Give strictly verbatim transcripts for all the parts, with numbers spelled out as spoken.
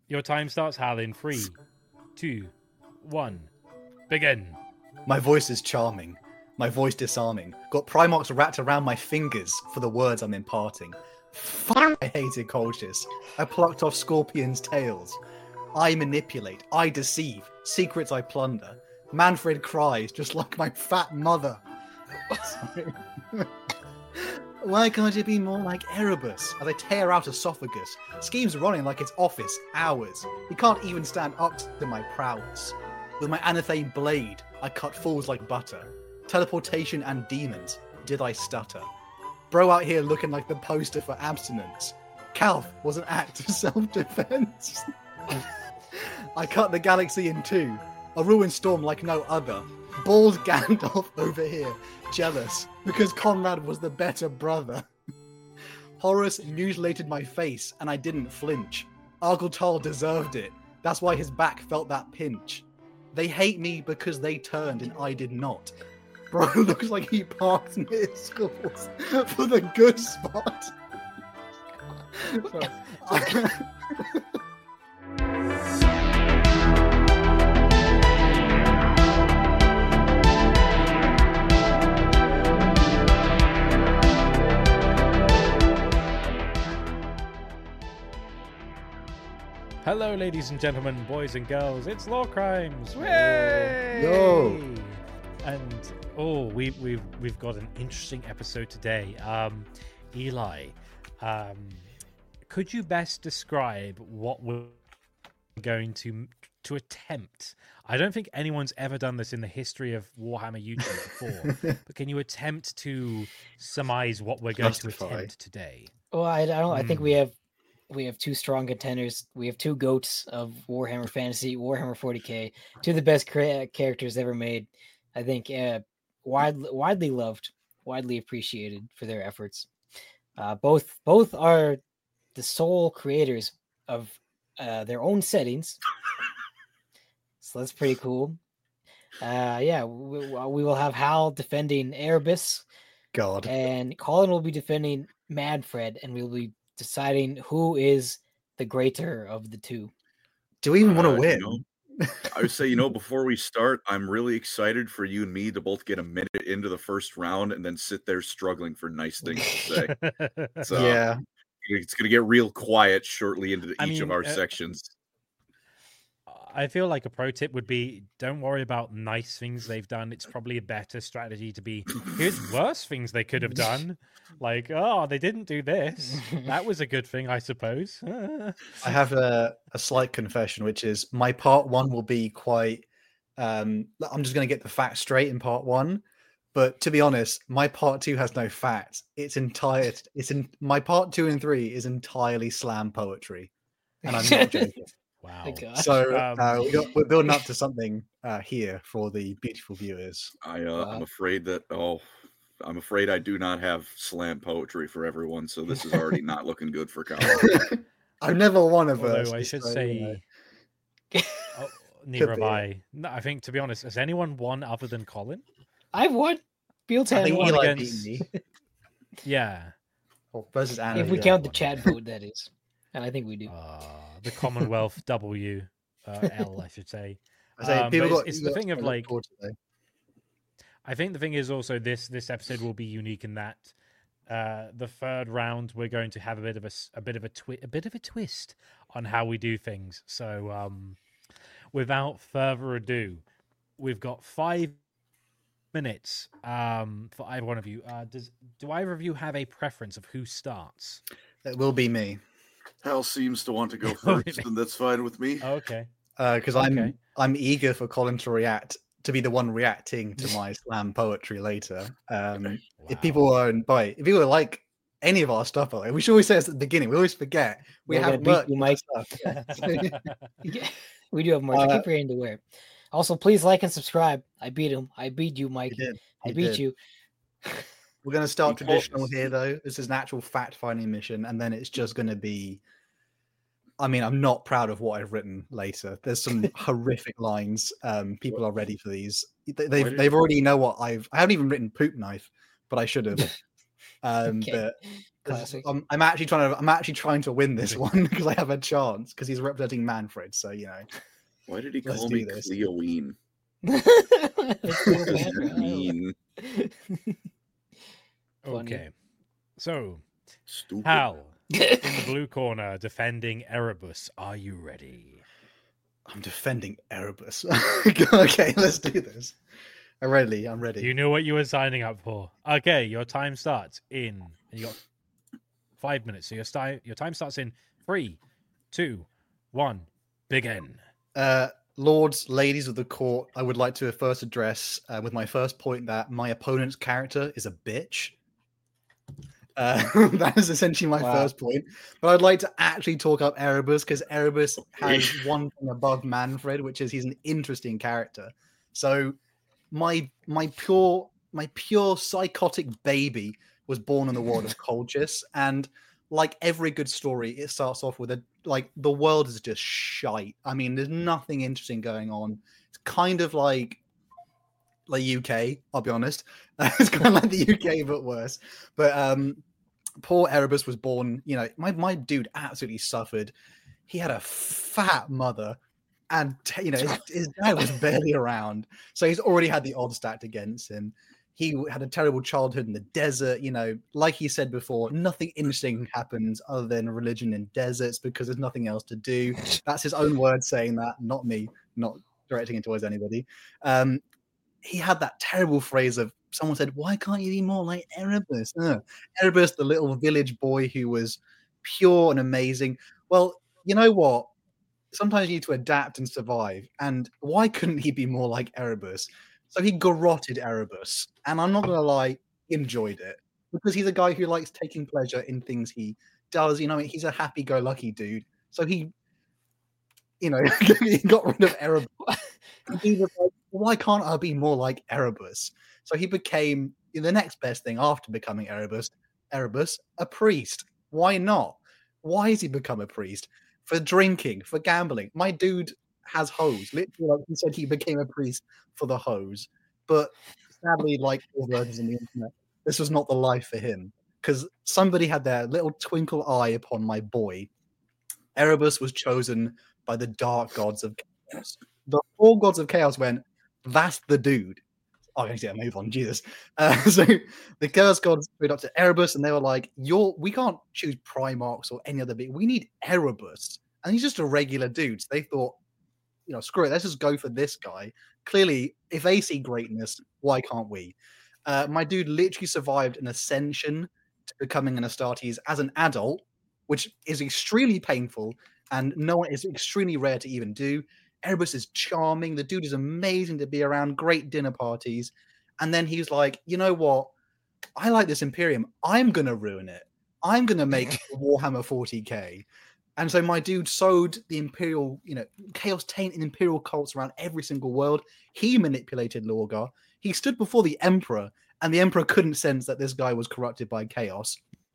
Your time starts, Hal, in three, two, one, begin. My voice is charming. My voice disarming. Got Primarchs wrapped around my fingers for the words I'm imparting. Fuck, I hated Colchis. I plucked off scorpions' tails. I manipulate. I deceive. Secrets I plunder. Manfred cries just like my fat mother. Sorry. Why can't you be more like Erebus? As I tear out esophagus. Schemes running like it's office hours. He can't even stand up to my prowess. With my anathane blade, I cut fools like butter. Teleportation and demons. Did I stutter? Bro out here looking like the poster for abstinence. Calf was an act of self-defense. I cut the galaxy in two. A ruined storm like no other. Bald Gandalf over here, jealous, because Conrad was the better brother. Horus mutilated my face, and I didn't flinch. Argyltal deserved it. That's why his back felt that pinch. They hate me because they turned and I did not. Bro looks like he parked near schools for the good spot. Hello, ladies and gentlemen, boys and girls. It's Law Crimes. Yay! Yo! And oh, we, we've we've got an interesting episode today. Um, Eli, um, could you best describe what we're going to to attempt? I don't think anyone's ever done this in the history of Warhammer YouTube before. But can you attempt to surmise what we're going Justify. to attempt today? Well, I, I don't. I think Hmm. we have we have two strong contenders. We have two goats of Warhammer Fantasy, Warhammer forty K, two of the best cra- characters ever made. I think uh, widely widely loved, widely appreciated for their efforts. Uh, both both are the sole creators of uh, their own settings, so that's pretty cool. Uh, yeah, we, we will have Hal defending Erebus, God. and Colin will be defending Manfred, and we'll be deciding who is the greater of the two. Do we even want Uh, to you win? know, I would say, you know, before we start, I'm really excited for you and me to both get a minute into the first round and then sit there struggling for nice things to say. So yeah. it's going to get real quiet shortly into the, I each mean, of our uh, sections. I feel like a pro tip would be don't worry about nice things they've done. It's probably a better strategy to be here's worse things they could have done. Like, oh, they didn't do this. That was a good thing, I suppose. I have a, a slight confession, which is my part one will be quite. Um, I'm just going to get the facts straight in part one, but to be honest, my part two has no facts. It's entire. It's in my part two and three is entirely slam poetry, and I'm not joking. Wow. My God. So Um, uh, we got, we're building up to something uh, here for the beautiful viewers. I, uh, Wow. I'm afraid that, oh, I'm afraid I do not have slam poetry for everyone. So this is already not looking good for Colin. I've never won a verse. Although I should so, you know. say, oh, neither have be. I. No, I think, to be honest, has anyone won other than Colin? I've won. Fields I had think one. Eli against- beat me. Yeah. Oh, versus Anna. If we yeah. count the chat vote, that is, and I think we do. Uh, the Commonwealth W, uh, L, I should say. I say, Um, people but got, it's, it's you the got thing of something to look like, forward to, though. I think the thing is also this this episode will be unique in that uh, the third round we're going to have a bit of a, s- a bit of a twi- a bit of a twist on how we do things. So um, without further ado, we've got five minutes um, for either one of you. Uh, does do either of you have a preference of who starts? It will be me Hal seems to want to go Oh, first, and that's fine with me. Okay. because I'm Okay. I'm eager for Colin to react to be the one reacting to my slam poetry later. Um, If Wow. people are by if people like any of our stuff, by the way, we should always say this at the beginning. We always forget we We're have gonna beat merch you, and Mike. stuff. Yeah, we do have merch. I Uh, keep forgetting to wear it. Also, please like and subscribe. I beat him. I beat you, Mike. You did. I You beat did. you. We're going to start Be traditional cautious. here, though. This is an actual fact-finding mission, and then it's just going to be. I mean, I'm not proud of what I've written later. There's some horrific lines. Um, people are ready for these. They, they've did- they've already know what I've. I haven't even written poop knife, but I should have. Um, Okay. But Classic. I'm, I'm actually trying to I'm actually trying to win this one because I have a chance because he's representing Manfred. So you know. Why did he Let's call do me this. Cleoween? Let's What go does back. that mean? Funny. Okay. So, Stupid. Hal, in the blue corner, defending Erebus. Are you ready? I'm defending Erebus. Okay, let's do this. I'm ready. I'm ready. You knew what you were signing up for. Okay, your time starts in. And you got five minutes. So your, sti- your time starts in three, two, one, begin. Uh, Lords, ladies of the court, I would like to first address uh, with my first point that my opponent's character is a bitch. Uh, that is essentially my Wow. first point. But I'd like to actually talk up Erebus because Erebus has one thing above Manfred, which is he's an interesting character. So my my pure my pure psychotic baby was born in the world of Colchis, and like every good story, it starts off with a like the world is just shite. I mean, there's nothing interesting going on. It's kind of like like U K, I'll be honest. It's kind of like the U K but worse. But um poor Erebus was born, you know, my my dude absolutely suffered. He had a fat mother, and you know his, his dad was barely around, so he's already had the odds stacked against him. He had a terrible childhood in the desert. You know, like he said before, nothing interesting happens other than religion in deserts because there's nothing else to do. That's his own word saying that, not me, not directing it towards anybody. Um, he had that terrible phrase of someone said, "Why can't you be more like Erebus?" Uh, Erebus, the little village boy who was pure and amazing. Well, you know what? Sometimes you need to adapt and survive. And why couldn't he be more like Erebus? So he garroted Erebus. And I'm not going to lie, he enjoyed it. Because he's a guy who likes taking pleasure in things he does. You know, he's a happy-go-lucky dude. So he, you know, he got rid of Erebus. And he was like, why can't I be more like Erebus? So he became the next best thing after becoming Erebus, Erebus, a priest. Why not? Why has he become a priest? For drinking, for gambling. My dude has hoes. Literally, like he said, he became a priest for the hoes. But sadly, like all versions on the internet, this was not the life for him. Because somebody had their little twinkle eye upon my boy. Erebus was chosen by the dark gods of chaos. The four gods of chaos went, that's the dude. Oh, I need to move on, Jesus. Uh, so the Chaos Gods put up to Erebus, and they were like, "You're we can't choose Primarchs or any other bit. We need Erebus." And he's just a regular dude. So they thought, you know, screw it, let's just go for this guy. Clearly, if they see greatness, why can't we? Uh, my dude literally survived an ascension to becoming an Astartes as an adult, which is extremely painful, and no one is extremely rare to even do. Erebus is charming. The dude is amazing to be around. Great dinner parties. And then he's like, you know what? I like this Imperium. I'm going to ruin it. I'm going to make Warhammer forty K. And so my dude sowed the Imperial, you know, Chaos Taint and Imperial cults around every single world. He manipulated Lorgar. He stood before the Emperor, and the Emperor couldn't sense that this guy was corrupted by Chaos.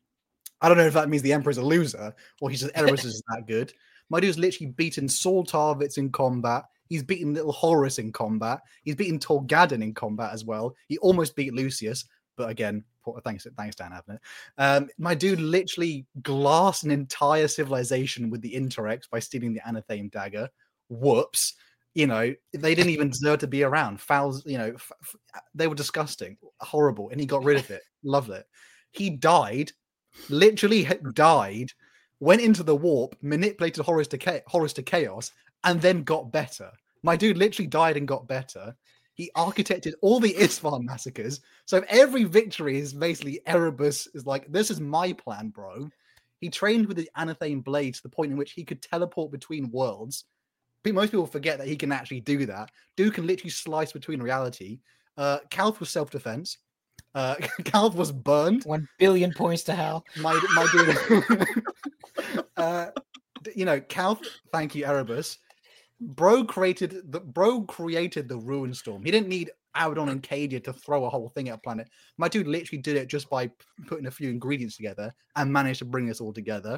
I don't know if that means the Emperor's a loser, or he says Erebus is that good. My dude's literally beaten Saul Tarvitz in combat. He's beaten Little Horus in combat. He's beaten Torgadon in combat as well. He almost beat Lucius, but again, thanks, thanks Dan having it. Um, my dude literally glassed an entire civilization with the Interrex by stealing the Anathame dagger. Whoops. You know, they didn't even deserve to be around. Fouls, you know, f- f- they were disgusting, horrible, and he got rid of it. Loved it. He died, literally died, went into the warp, manipulated Horus to, cha- Horus to chaos, and then got better. My dude literally died and got better. He architected all the Isfahan massacres. So every victory is basically Erebus is like, this is my plan, bro. He trained with the Anathame blade to the point in which he could teleport between worlds. But most people forget that he can actually do that. Dude can literally slice between reality. Uh, Calth was self-defense. Uh, Calth was burned. One billion points to Hal. My my dude. uh, you know, Calth. Thank you, Erebus. Bro created the bro created the Ruin Storm. He didn't need Abaddon and Cadia to throw a whole thing at a planet. My dude literally did it just by putting a few ingredients together and managed to bring us all together.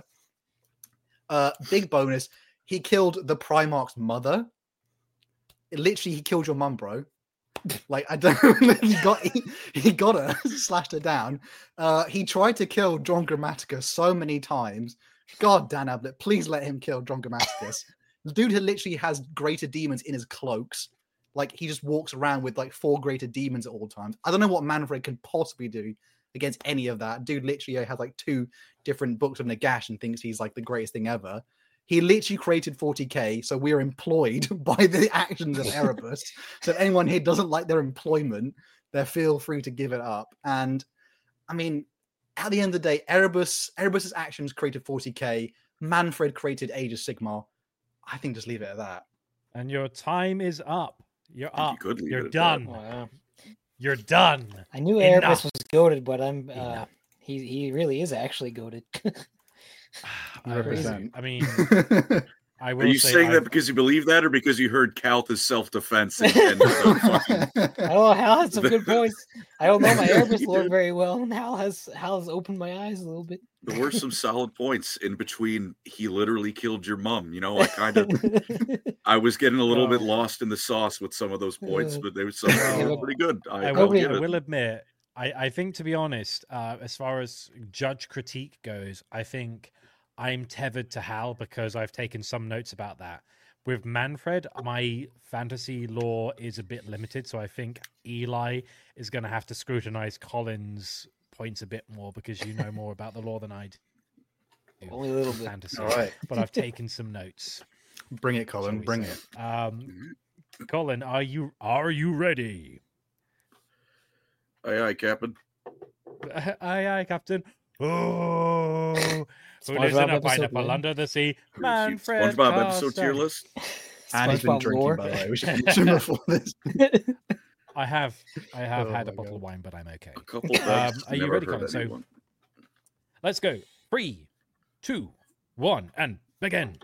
Uh, big bonus. He killed the Primarch's mother. Literally, he killed your mum, bro. Like I don't. he got he, he got her, slashed her down. Uh, he tried to kill John Grammaticus so many times. God, Dan Ablett, please let him kill John Grammaticus. The dude who literally has greater demons in his cloaks. Like he just walks around with like four greater demons at all times. I don't know what Manfred can possibly do against any of that. Dude literally has like two different books of Nagash and thinks he's like the greatest thing ever. He literally created forty K, so we're employed by the actions of Erebus. So if anyone here doesn't like their employment, they feel free to give it up. And I mean, at the end of the day, Erebus, Erebus's actions created forty K. Manfred created Age of Sigmar. I think just leave it at that. And your time is up. You're up. You could leave You're it at done. Wow. You're done. I knew Enough. Erebus was goaded, but I'm uh, Enough. he he really is actually goaded. I, Represent. I mean, I will Are you say saying I've- that because you believe that, or because you heard Kalth's self-defense and, and the fucking Oh, Hal has some good points. I don't know my Erebus He lore did. very well, and Hal has Hal has opened my eyes a little bit. There were some solid points in between. He literally killed your mom. You know, I kind of, I was getting a little bit Oh. lost in the sauce with some of those points, Uh, but they were some Yeah, were but- pretty good. I, I will will, give I it. will admit, I, I think, to be honest, uh, as far as judge critique goes, I think I'm tethered to Hal because I've taken some notes about that. With Manfred, my fantasy lore is a bit limited, so I think Eli is going to have to scrutinize Colin's points a bit more because you know more about the lore than I do. Only a little bit. Fantasy, All right, but I've taken some notes. bring it, shall Colin. we Bring say. it. Um, Colin, are you are you ready? Aye, aye, Captain. Aye, aye, Captain. Oh, who lives SpongeBob in a episode, pineapple man. under the sea? Huge Manfred SpongeBob episode tier Carstone. list. And he's been SpongeBob drinking, lore. by the way. We should mention before this. I have, I have Oh had a my bottle God. of wine, but I'm okay. A couple. Um, That's are you never ready, hurt Colin? So- anyone. Let's go. Three, two, one, and begin.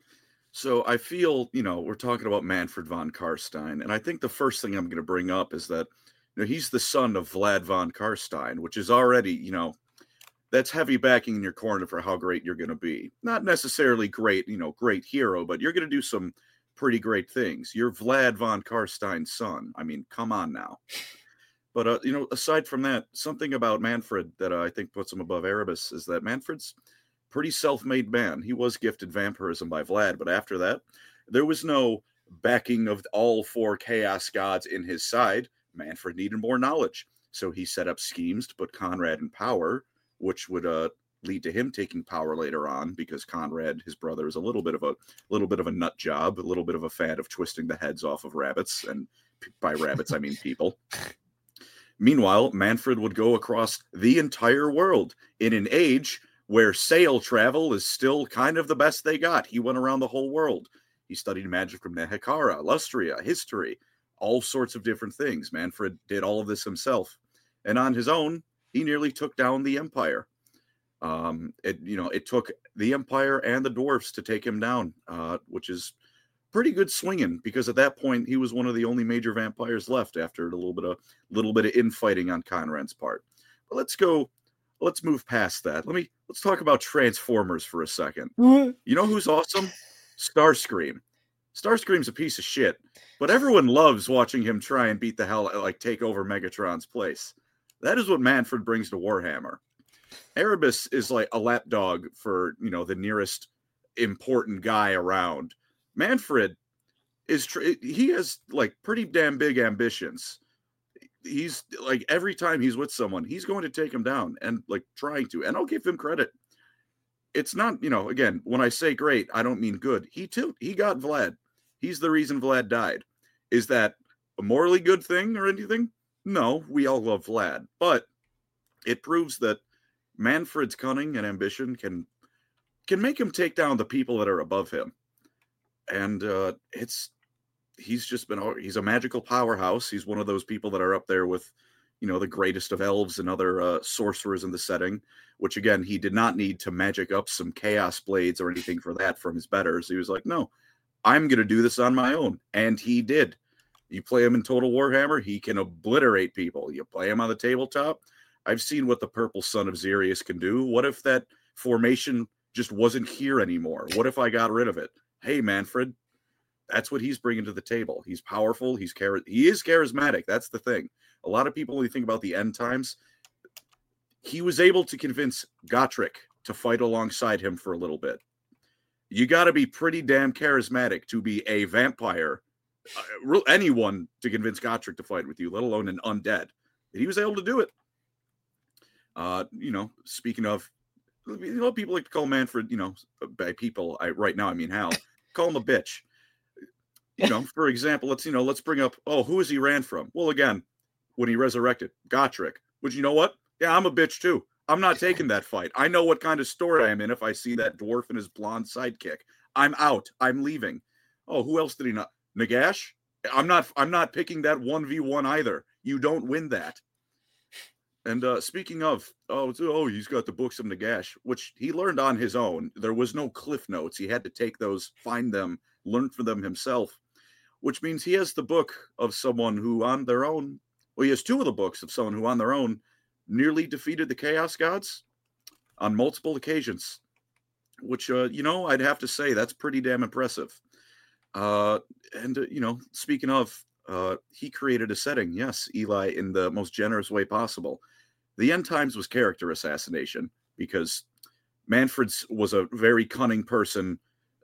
So I feel, you know, we're talking about Manfred von Karstein, and I think the first thing I'm going to bring up is that, you know, he's the son of Vlad von Karstein, which is already, you know, that's heavy backing in your corner for how great you're going to be. Not necessarily great, you know, great hero, but you're going to do some pretty great things. You're Vlad von Karstein's son. I mean, come on now. But, uh, you know, aside from that, something about Manfred that uh, I think puts him above Erebus is that Manfred's pretty self-made man. He was gifted vampirism by Vlad, but after that, there was no backing of all four chaos gods in his side. Manfred needed more knowledge, so he set up schemes to put Conrad in power, which would uh, lead to him taking power later on, because Conrad, his brother, is a little bit of a little bit of a nut job, a little bit of a fan of twisting the heads off of rabbits, and by rabbits I mean people. Meanwhile, Manfred would go across the entire world in an age where sail travel is still kind of the best they got. He went around the whole world. He studied magic from Nehekara, Lustria, history, all sorts of different things. Manfred did all of this himself. And on his own, he nearly took down the Empire. Um, it, you know, it took the Empire and the dwarfs to take him down, uh, which is pretty good swinging, because at that point he was one of the only major vampires left after a little bit of little bit of infighting on Conrad's part. But let's go. Let's move past that. Let me let's talk about Transformers for a second. You know who's awesome? Starscream. Starscream's a piece of shit, but everyone loves watching him try and beat the hell, like take over Megatron's place. That is what Manfred brings to Warhammer. Erebus is like a lapdog for, you know, the nearest important guy around. Manfred is tr- he has like pretty damn big ambitions. He's like, every time he's with someone, he's going to take him down, and like trying to, and I'll give him credit. It's not, you know, again, when I say great, I don't mean good. He too, he got Vlad. He's the reason Vlad died. Is that a morally good thing or anything? No, we all love Vlad, but it proves that Manfred's cunning and ambition can can make him take down the people that are above him. And uh, it's he's just been he's a magical powerhouse. He's one of those people that are up there with, you know, the greatest of elves and other uh, sorcerers in the setting, which again, he did not need to magic up some chaos blades or anything for that from his betters. He was like, no, I'm going to do this on my own. And he did. You play him in Total Warhammer, he can obliterate people. You play him on the tabletop. I've seen what the Purple Son of Xerius can do. What if that formation just wasn't here anymore? What if I got rid of it? Hey, Manfred, that's what he's bringing to the table. He's powerful. He's char- he is charismatic. That's the thing. A lot of people, when you think about the end times, he was able to convince Gotrek to fight alongside him for a little bit. You got to be pretty damn charismatic to be a vampire. Uh, anyone to convince Gotrek to fight with you, let alone an undead. He was able to do it. Uh, you know, speaking of, you know, people like to call Manfred, you know, by people, I right now, I mean, Hal, call him a bitch. You know, for example, let's, you know, let's bring up, oh, who is he ran from? Well, again, when he resurrected, Gotrek. Which, you know what? Yeah, I'm a bitch too. I'm not taking that fight. I know what kind of story I'm in if I see that dwarf and his blonde sidekick. I'm out. I'm leaving. Oh, who else did he not? Nagash? I'm not I'm not picking that one v one either. You don't win that. And uh, speaking of, oh, oh, he's got the books of Nagash, which he learned on his own. There was no cliff notes. He had to take those, find them, learn from them himself, which means he has the book of someone who on their own, well, he has two of the books of someone who on their own nearly defeated the Chaos Gods on multiple occasions, which, uh, you know, I'd have to say that's pretty damn impressive. Uh, and, uh, you know, speaking of, uh, he created a setting, yes, Eli, in the most generous way possible. The End Times was character assassination because Manfred was a very cunning person,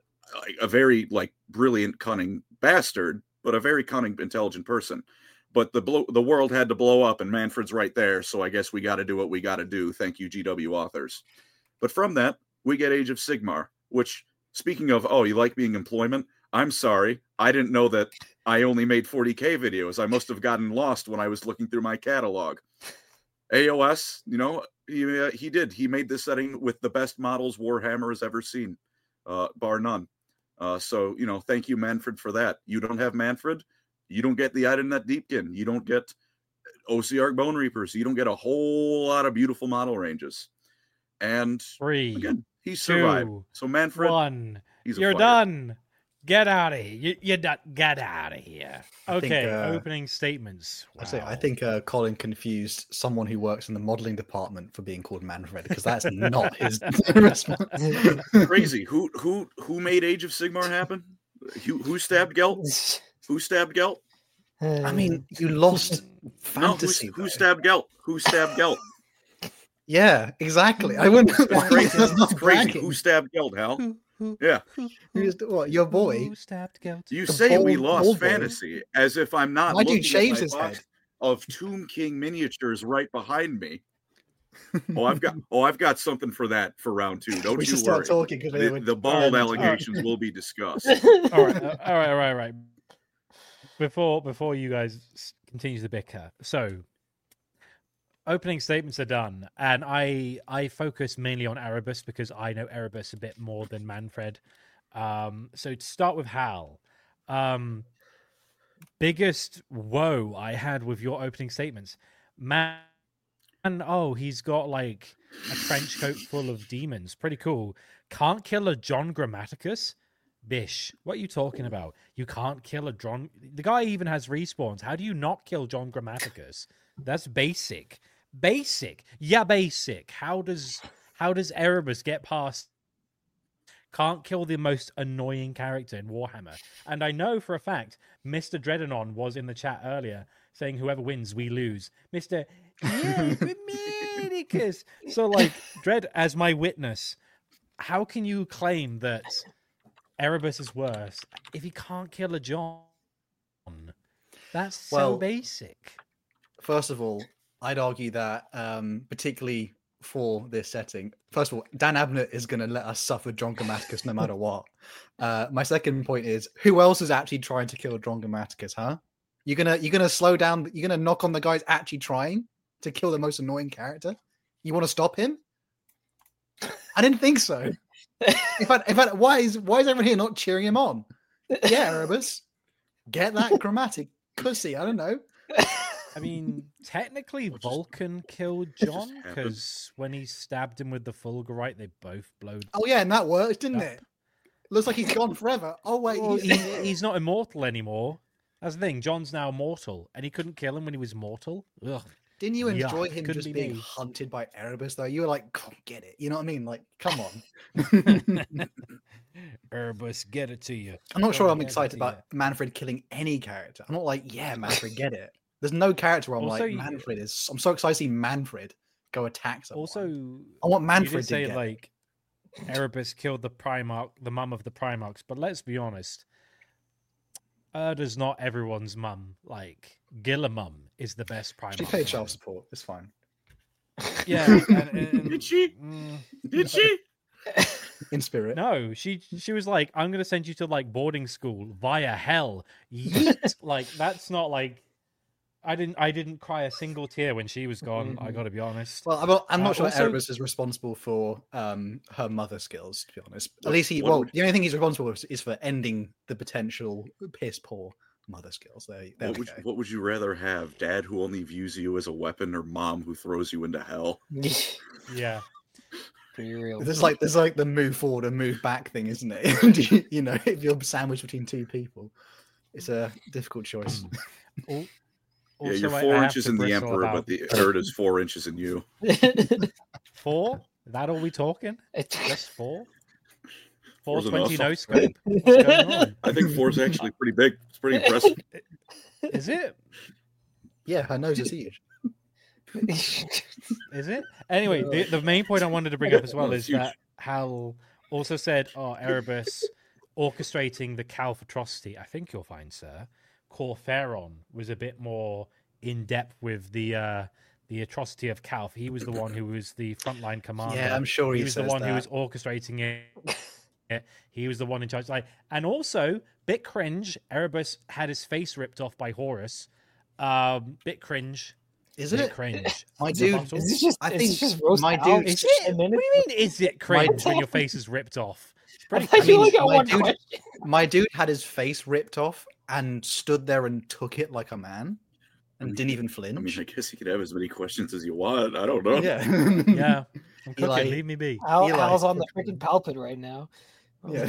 a very, like, brilliant, cunning bastard, but a very cunning, intelligent person. But the blo- the world had to blow up, and Manfred's right there, so I guess we got to do what we got to do. Thank you, G W authors. But from that, we get Age of Sigmar, which, speaking of, oh, you like being employment? I'm sorry. I didn't know that I only made forty K videos. I must have gotten lost when I was looking through my catalog. A O S, you know, he, uh, he did. He made this setting with the best models Warhammer has ever seen, uh, bar none. Uh, so, you know, thank you, Manfred, for that. You don't have Manfred, you don't get the Idennet Deepkin. You don't get O C Arc Bone Reapers. You don't get a whole lot of beautiful model ranges. And Three, again, he survived. two, So Manfred, one. he's a You're fighter. done. Get out of here. You, you're done. Get out of here. I think, Okay, uh, opening statements. I say, I Wow. think uh, Colin confused someone who works in the modeling department for being called Manfred because that's not his response. Crazy. Who who who made Age of Sigmar happen? Who, who stabbed Gelt? Who stabbed Gelt? I mean, you lost No, who, fantasy. who though. stabbed Gelt? Who stabbed Gelt? Yeah, exactly. I wouldn't. It's crazy. That's not It's crazy. bragging. Who stabbed Gelt, Hal? Who, who, Yeah. who, Who's what? Your boy? Who stabbed Gelt? You The say we bald- lost bald boy. fantasy as if I'm not Why'd you looking shave at my his box head? of Tomb King miniatures right behind me. Oh, I've got oh, I've got something for that for round two. Don't we you should worry. start talking because The, the bald allegations will be discussed. all right, uh, all right, all right, all right. Before before you guys s- continue the bicker, so opening statements are done, and I I focus mainly on Erebus because I know Erebus a bit more than Manfred. Um, so to start with Hal, um, biggest woe I had with your opening statements, man. Oh, he's got like a trench coat full of demons. Pretty cool. Can't kill a John Grammaticus? Bish, what are you talking about? You can't kill a John. The guy even has respawns. How do you not kill John Grammaticus? That's basic. Basic. Yeah, basic. How does how does Erebus get past? Can't kill the most annoying character in Warhammer. And I know for a fact, Mister Dreadanon was in the chat earlier saying whoever wins, we lose. Mister Yeah, Grammaticus. So, like, Dread, as my witness, how can you claim that Erebus is worse if he can't kill a John? That's so Well, basic. First of all, I'd argue that, um, particularly for this setting, first of all, Dan Abnett is going to let us suffer John Grammaticus no matter what. Uh, my second point is, who else is actually trying to kill John Grammaticus, huh? You're gonna you're gonna slow down. You're gonna knock on the guys actually trying to kill the most annoying character. You want to stop him? I didn't think so. In fact, in fact, why is why is everyone here not cheering him on? Yeah, Erebus, get that grammatic pussy. I don't know. I mean, technically, What just- Vulcan killed what just John happened? because when he stabbed him with the Fulgurite, they both blowed. Oh yeah, and that worked, didn't Yeah. it? Looks like he's gone forever. Oh wait, Well, he's, he, he's not immortal anymore. That's the thing. John's now mortal, and he couldn't kill him when he was mortal. Ugh. Didn't you enjoy Yuck, him couldn't just be being me. hunted by Erebus though? You were like, "Come get it," you know what I mean? Like, come on. Erebus, get it to you. I'm not sure Come I'm get it excited to about Manfred killing any character. I'm not like, yeah, Manfred, get it. There's no character where I'm Also, like, y- Manfred is. I'm so excited to see Manfred go attack you. someone. Also, I want you Manfred did to say get it. like Erebus killed the Primarch, the mum of the Primarchs, but let's be honest. Urda's not everyone's mum. Like Gillamum is the best Primarch. She paid mum. child support. It's fine. Yeah, and, and- Did she? mm, Did she? In spirit. no, she she was like, "I'm gonna send you to like boarding school via hell." Yeet! Like that's not like I didn't I didn't cry a single tear when she was gone. I Mhm. got to be honest. Well, I'm not, I'm not Uh, sure also- Erebus is responsible for um, her mother skills, to be honest. At What- least he, what well, would- the only thing he's responsible for is for ending the potential piss poor mother skills. There, there What we would, go. what would you rather have? Dad who only views you as a weapon, or mom who throws you into hell? Yeah, Pretty real. There's like there's like the move forward and move back thing, isn't it? you, you know, if you're sandwiched between two people, it's a difficult choice. Al- Yeah, also, you're I- I four have inches to in the bristle emperor, about- but the Urda's four inches in you. four. That all we talking? Just four. Four Four's twenty enough. no scope. What's going on? I think four's actually pretty big. It's pretty impressive. Is it? Yeah, her nose is huge. Is it? Anyway, the, the main point I wanted to bring up as well No, is it's huge. that Hal also said, "Oh, Erebus orchestrating the Calf atrocity." I think you'll find, sir, Corferon was a bit more in depth with the uh, the atrocity of Calf. He was the one who was the frontline commander. Yeah, I'm sure he, he was the says one that. who was orchestrating it. He was the one in charge. Like, and also, bit cringe. Erebus had his face ripped off by Horus. Um, bit cringe. Is Bit it? cringe. My The dude, bottle. Is this just, I is think this just roast my out? dude- Is Just it? ten What do minutes? you mean? Is it cringe when My- your face is ripped off? It's I pretty thought cringe. you mean, only got my one dude- question. my dude had his face ripped off and stood there and took it like a man and mean, didn't even flinch. I mean, I guess you could have as many questions as you want. I don't know. yeah, Yeah, I'm cooking. Eli- Leave me be. Al, Eli. Al's on the freaking pulpit right now. Yeah.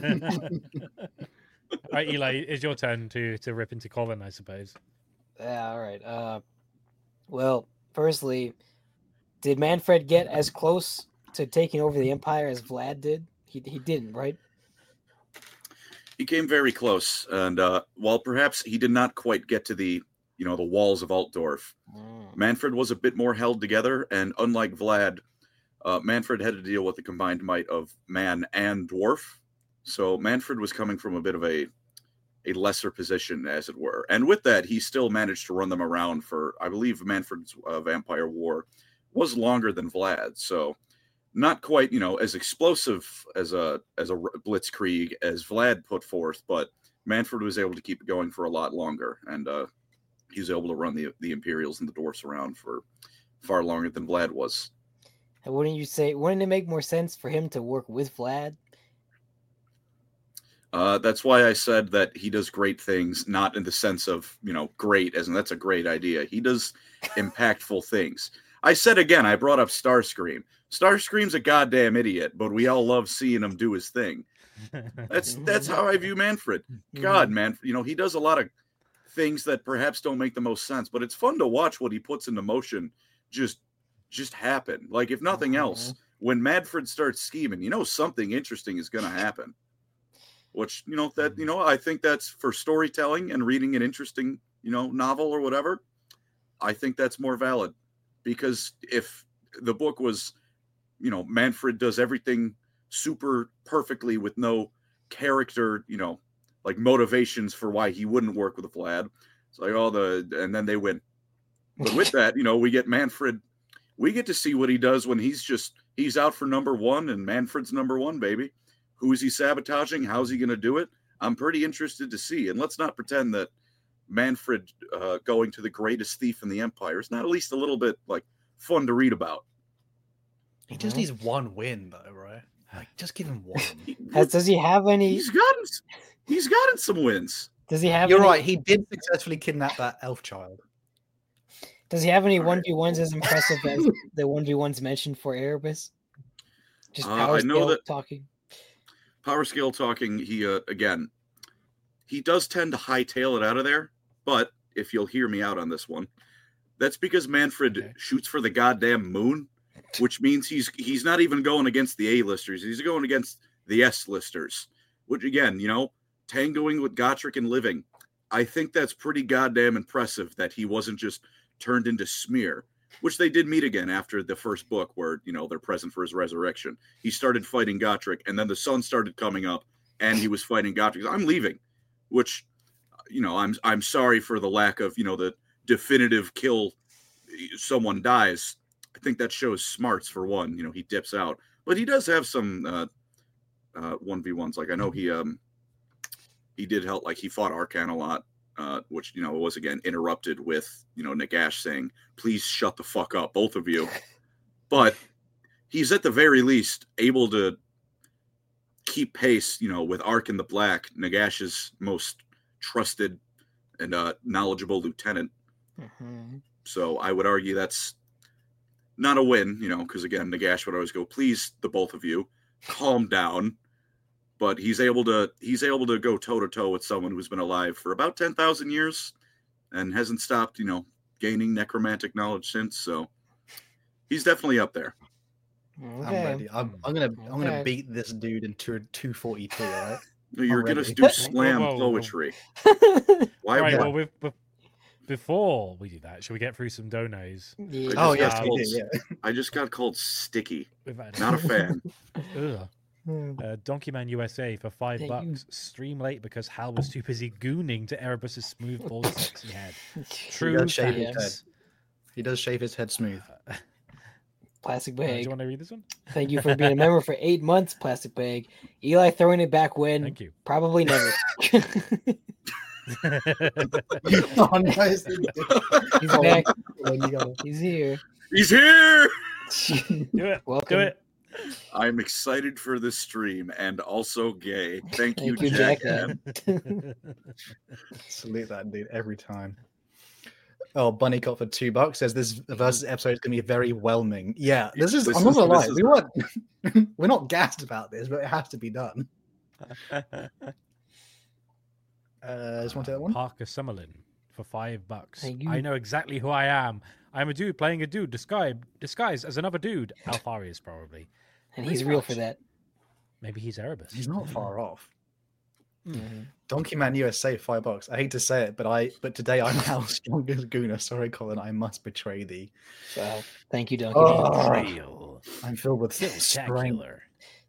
All right, Eli, it's your turn to to rip into Colin, I suppose. Yeah, all right. Uh, well, firstly, did Manfred get as close to taking over the Empire as Vlad did? He he didn't, right? He came very close, and uh, while perhaps he did not quite get to the, you know, the walls of Altdorf, Manfred was a bit more held together, and unlike Vlad, uh, Manfred had to deal with the combined might of man and dwarf. So Manfred was coming from a bit of a a lesser position, as it were. And with that, he still managed to run them around for, I believe, Manfred's uh, Vampire War was longer than Vlad. So not quite, you know, as explosive as a as a blitzkrieg as Vlad put forth, but Manfred was able to keep it going for a lot longer, and uh, he was able to run the the Imperials and the dwarfs around for far longer than Vlad was. And wouldn't you say? Wouldn't it make more sense for him to work with Vlad? Uh, that's why I said that he does great things, not in the sense of, you know, great, as in that's a great idea. He does impactful things. I said again, I brought up Starscream. Starscream's a goddamn idiot, but we all love seeing him do his thing. That's that's how I view Manfred. God, man, you know, he does a lot of things that perhaps don't make the most sense, but it's fun to watch what he puts into motion just just happen. Like, if nothing else, when Manfred starts scheming, you know something interesting is going to happen. Which, you know, that, you know, I think that's for storytelling and reading an interesting, you know, novel or whatever. I think that's more valid, because if the book was, you know, Manfred does everything super perfectly with no character, you know, like motivations for why he wouldn't work with Vlad. It's like, oh, the, and then they win. But with that, you know, we get Manfred, we get to see what he does when he's just, he's out for number one, and Manfred's number one, baby. Who is he sabotaging? How's he going to do it? I'm pretty interested to see. And let's not pretend that Manfred uh, going to the greatest thief in the Empire is not at least a little bit like fun to read about. He just needs one win, though, right? Like, just give him one. Has, does he have any? He's gotten, he's gotten some wins. Does he have? You're any, right. He did successfully kidnap that elf child. Does he have any All one right. v ones as impressive as the one v ones mentioned for Erebus? Just Uh, power I know scale that- talking. Power scale talking, he, uh, again, he does tend to hightail it out of there. But if you'll hear me out on this one, That's because Manfred Okay. shoots for the goddamn moon, which means he's he's not even going against the A-listers. He's going against the S-listers, which, again, you know, tangoing with Gotrek and living. I think that's pretty goddamn impressive that he wasn't just turned into Smear, which they did meet again after the first book where, you know, they're present for his resurrection. He started fighting Gotrek, and then the sun started coming up, and he was fighting Gotrek. I'm leaving, which, you know, I'm I'm sorry for the lack of, you know, the definitive kill, someone dies. I think that shows smarts for one. You know, he dips out, but he does have some uh, uh, one v ones. Like I know he um he did help. Like he fought Arcan a lot, uh, which you know was again interrupted with you know Nagash saying, "Please shut the fuck up, both of you." But he's at the very least able to keep pace, you know, with Arcan the Black, Nagash's most trusted and uh, knowledgeable lieutenant. Mhm. So I would argue that's not a win, you know, because again, Nagash would always go, "Please, the both of you, calm down." But he's able to he's able to go toe to toe with someone who's been alive for about ten thousand years and hasn't stopped, you know, gaining necromantic knowledge since. So he's definitely up there. Okay. I'm ready. I'm, I'm gonna I'm gonna Okay. beat this dude into two forty-two. All right. You're I'm gonna ready. do slam Whoa, whoa, whoa. poetry. Why? Right. why- Well, we've, bef- before we do that, should we get through some donos? Yeah. I Oh just yes, got we called- did. Yeah. I just got called sticky. We've had Not a fan. Ugh. Uh, Donkey Man U S A for five Thank bucks. you. Stream late because Hal was too busy gooning to Erebus's smooth bald sexy head. True does shave his facts. He does shave his head smooth. Uh, Plastic do bag. you want to read this one? Thank you for being a member for eight months, Plastic Bag. Eli throwing it back when? Thank you. Probably never. Oh, nice. He's back. When you gotta- He's here. He's here. do it. Welcome. Do it. I'm excited for this stream and also gay. Thank, Thank you, you, Jack. Jackman. Salute that dude every time. Oh, Bunny Cop for two bucks says this versus episode is going to be very whelming. Yeah, this is. This I'm not is- gonna lie. this is- We weren't. We're not gassed about this, but it has to be done. Uh, just want to take that one. Parker Summerlin for five bucks. Thank you. I know exactly who I am. I'm a dude playing a dude disguised disguised as another dude. Alfarius probably. And he's real for that. Maybe he's Erebus. He's not far off. Mhm. Donkey Man U S A five bucks. I hate to say it, but I but today I'm Hal's strongest Guna. Sorry, Colin, I must betray thee. So thank you, Donkey. Oh. Man. Betrayal. I'm filled with strength. Spectacular.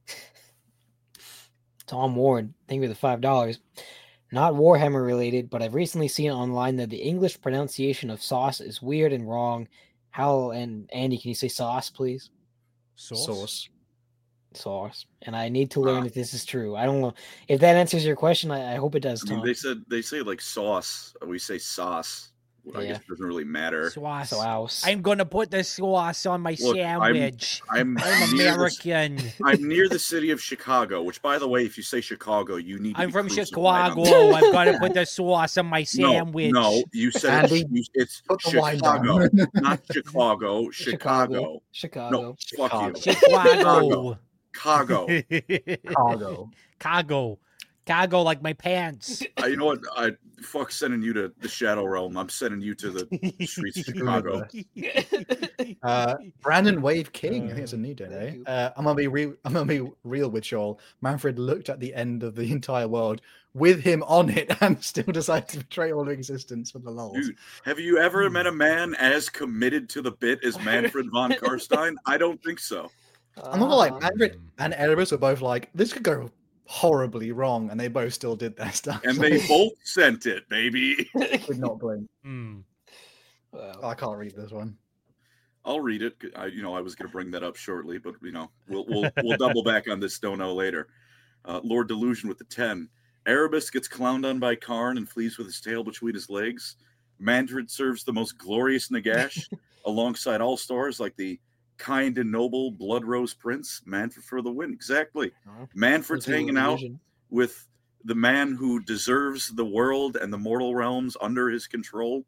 Tom Ward, thank you for the five dollars. Not Warhammer related, but I've recently seen online that the English pronunciation of sauce is weird and wrong. Hal and Andy, can you say sauce, please? Sauce. Sauce. Sauce. And I need to learn if this is true. I don't know if that answers your question. I, I hope it does, I mean, Tom. they said they say like sauce. We say sauce. I Yeah. guess it doesn't really matter. Sauce. Sauce. I'm gonna put the sauce on my Look, I'm- sandwich. I'm I'm near the, American. I'm near the city of Chicago, which, by the way, if you say Chicago, you need. To I'm be from crucified on- Chicago. I've got to put the sauce on my No, sandwich. no, you said Andy, it's, you- it's Put the wine Chicago, down. not Chicago. Chicago. Chicago. No, fuck you. Chicago. Chicago. Cargo. Cargo. Cargo like my pants. Uh, you know what? I fuck sending you to the Shadow Realm. I'm sending you to the streets of Chicago. Uh, Brandon Wave King. I think it's a new Thank day. you. Uh, I'm gonna be real. I'm gonna be real with y'all. Manfred looked at the end of the entire world with him on it, and still decided to betray all of existence for the lulz. Dude, have you ever met a man as committed to the bit as Manfred von Karstein? I don't think so. I'm not gonna lie. Uh, Manfred and Erebus were both like, this could go horribly wrong, and they both still did their stuff. And they both sent it, baby. would not blame. Hmm. Wow. I can't read this one. I'll read it. I, you know, I was going to bring that up shortly, but you know, we'll we'll we'll double back on this dono later. Uh, Lord Delusion with the ten. Erebus gets clowned on by Karn and flees with his tail between his legs. Manfred serves the most glorious Nagash alongside all stars like the kind and noble Blood Rose Prince. Manfred for the win. Exactly. Huh? Manfred's Let's see hanging what out vision. with the man who deserves the world and the mortal realms under his control.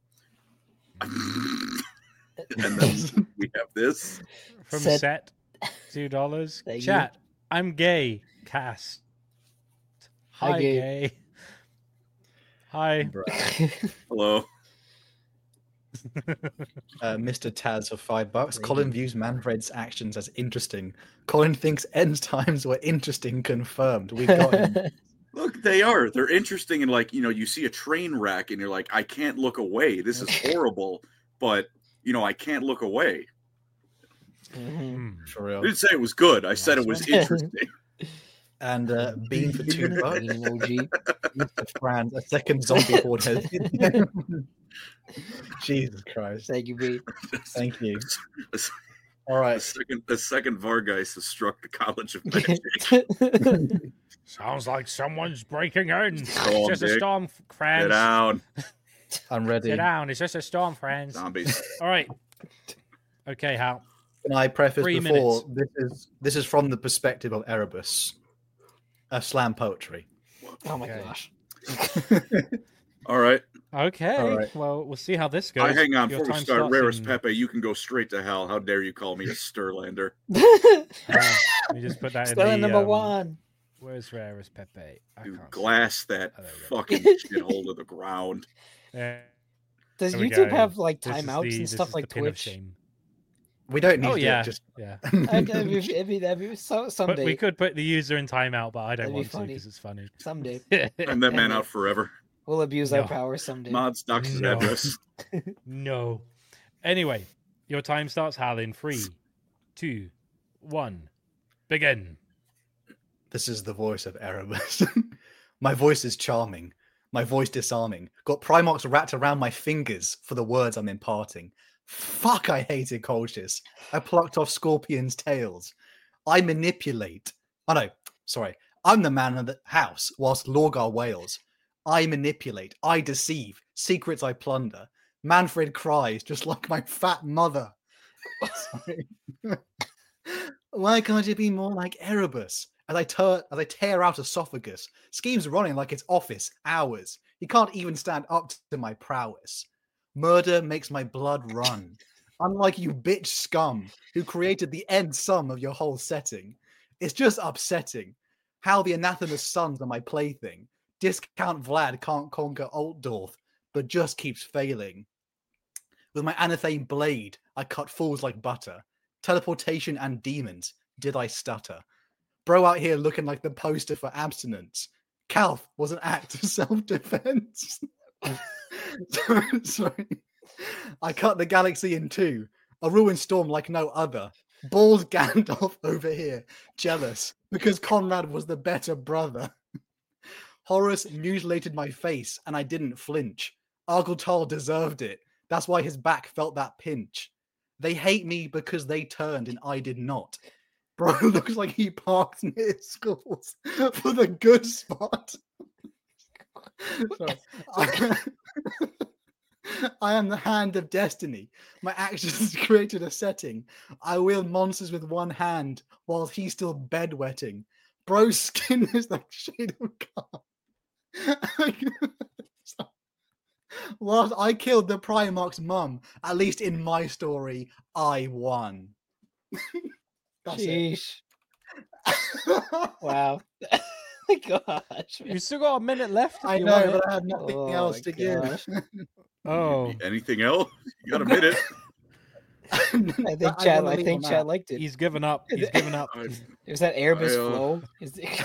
And then we have this. From Set- set, two dollars. Thank you. Chat. I'm gay. Cast. Hi, Hi, gay. gay. Hi. Hello. Uh, Mister Taz for five bucks. Thank Colin you. views Manfred's actions as interesting. Colin thinks end times were interesting. Confirmed. We got him. Look, they are. They're interesting, and like you know, you see a train wreck, and you're like, I can't look away. This is horrible, but you know, I can't look away. Mhm. Hmm. For I real. didn't say it was good. I said it Nice was one. interesting. And uh, Bean for two bucks. Bean emoji. Mister Franz, a second zombie horde has hit him. Jesus Christ. Thank you, B. Thank you. A All right. second, a second Vargeist has struck the College of Magic. Sounds like someone's breaking in. Storm, It's just a Dick. storm, Get friends. down, I'm ready. Sit down. It's just a storm, friends. zombies. All right. Okay, Hal. Can I preface Three before minutes. this is this is from the perspective of Erebus, a slam poetry. Oh my Okay. gosh. All right. Okay. All right. Well, we'll see how this goes. I hang on Your before we time start. starts Rarest in- Pepe, you can go straight to hell. How dare you call me a Sturlander? Oh, let me just put that in Still the number um, one. Where's Rarest Pepe? I You can't see. glass that Oh, there we go. fucking shithole to the ground. Yeah, Does there we YouTube go. have like this is timeouts the- and this stuff is like the pin of Twitch? shame. We don't need Oh to yeah, just yeah. I, that'd be, it'd be, that'd be so, But someday. we could put the user in timeout, but I don't That'd be want to funny. because it's funny. Someday I'm that man Damn it. out forever. we'll abuse No. our power. Someday. Mods docs his No. address. No. Anyway, your time starts, Hal, in three, two, one, begin. This is the voice of Erebus. My voice is charming. My voice disarming. Got Primox wrapped around my fingers for the words I'm imparting. Fuck, I hated Colchis. I plucked off scorpions' tails. I manipulate. Oh no, sorry. I'm the man of the house whilst Lorgar wails. I manipulate. I deceive. Secrets I plunder. Manfred cries just like my fat mother. Sorry. Why can't it be more like Erebus? As I, tur- as I tear out esophagus, schemes running like it's office hours. He can't even stand up to my prowess. Murder makes my blood run. Unlike you bitch scum who created the end sum of your whole setting. It's just upsetting. How the anathema sons are my plaything. Discount Vlad can't conquer Altdorf, but just keeps failing. With my anathame blade, I cut fools like butter. Teleportation and demons, did I stutter? Bro out here looking like the poster for abstinence. Calf was an act of self-defense. sorry, sorry. I cut the galaxy in two. A ruined storm like no other. Bald Gandalf over here, jealous, because Conrad was the better brother. Horus mutilated my face, and I didn't flinch. Argyltal deserved it. That's why his back felt that pinch. They hate me because they turned and I did not. Bro looks like he parked near schools for the good spot. Sorry. I, I am the hand of destiny. My actions created a setting. I wield monsters with one hand while he's still bedwetting. Bro's skin is the shade of calm. Whilst I killed the Primarch's mum, at least in my story, I won. That's Sheesh. it. Wow. My gosh. You still got a minute left. If I you know, want but it. I have nothing Oh else my to give. gosh. Oh, Anything else? You got a minute. I think Chad. I think Chad liked it. he's given up. He's given up. I- Is that Airbus I, uh, flow? Is it...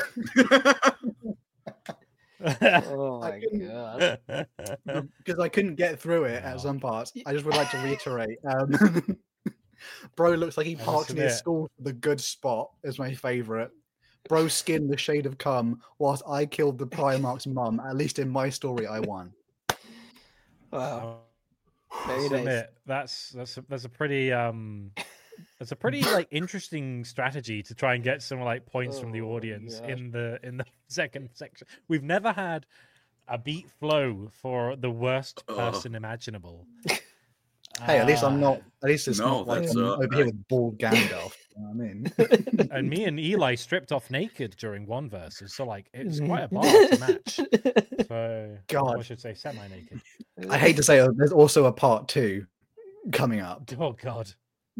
Oh I my couldn't- god. because I couldn't get through it Wow. at some parts. I just would like to reiterate. Um, Bro looks like he I parks must near admit. school for the good spot is my favourite. Bro skin the shade of cum whilst I killed the Primarch's mum. At least in my story, I won. Wow. I Very must nice. admit, that's that's a, that's a pretty um that's a pretty like interesting strategy to try and get some like points from the Oh my audience gosh. in the in the second section. We've never had a beat flow for the worst Ugh. person imaginable. Hey, at least I'm Uh, not. At least it's No, not like that's, I'm uh, over I- here with bald Gandalf. You know what I mean? And me and Eli stripped off naked during one versus, so like it's quite a bar to match. So God. I should say semi-naked. I hate to say it, there's also a part two coming up. Oh God.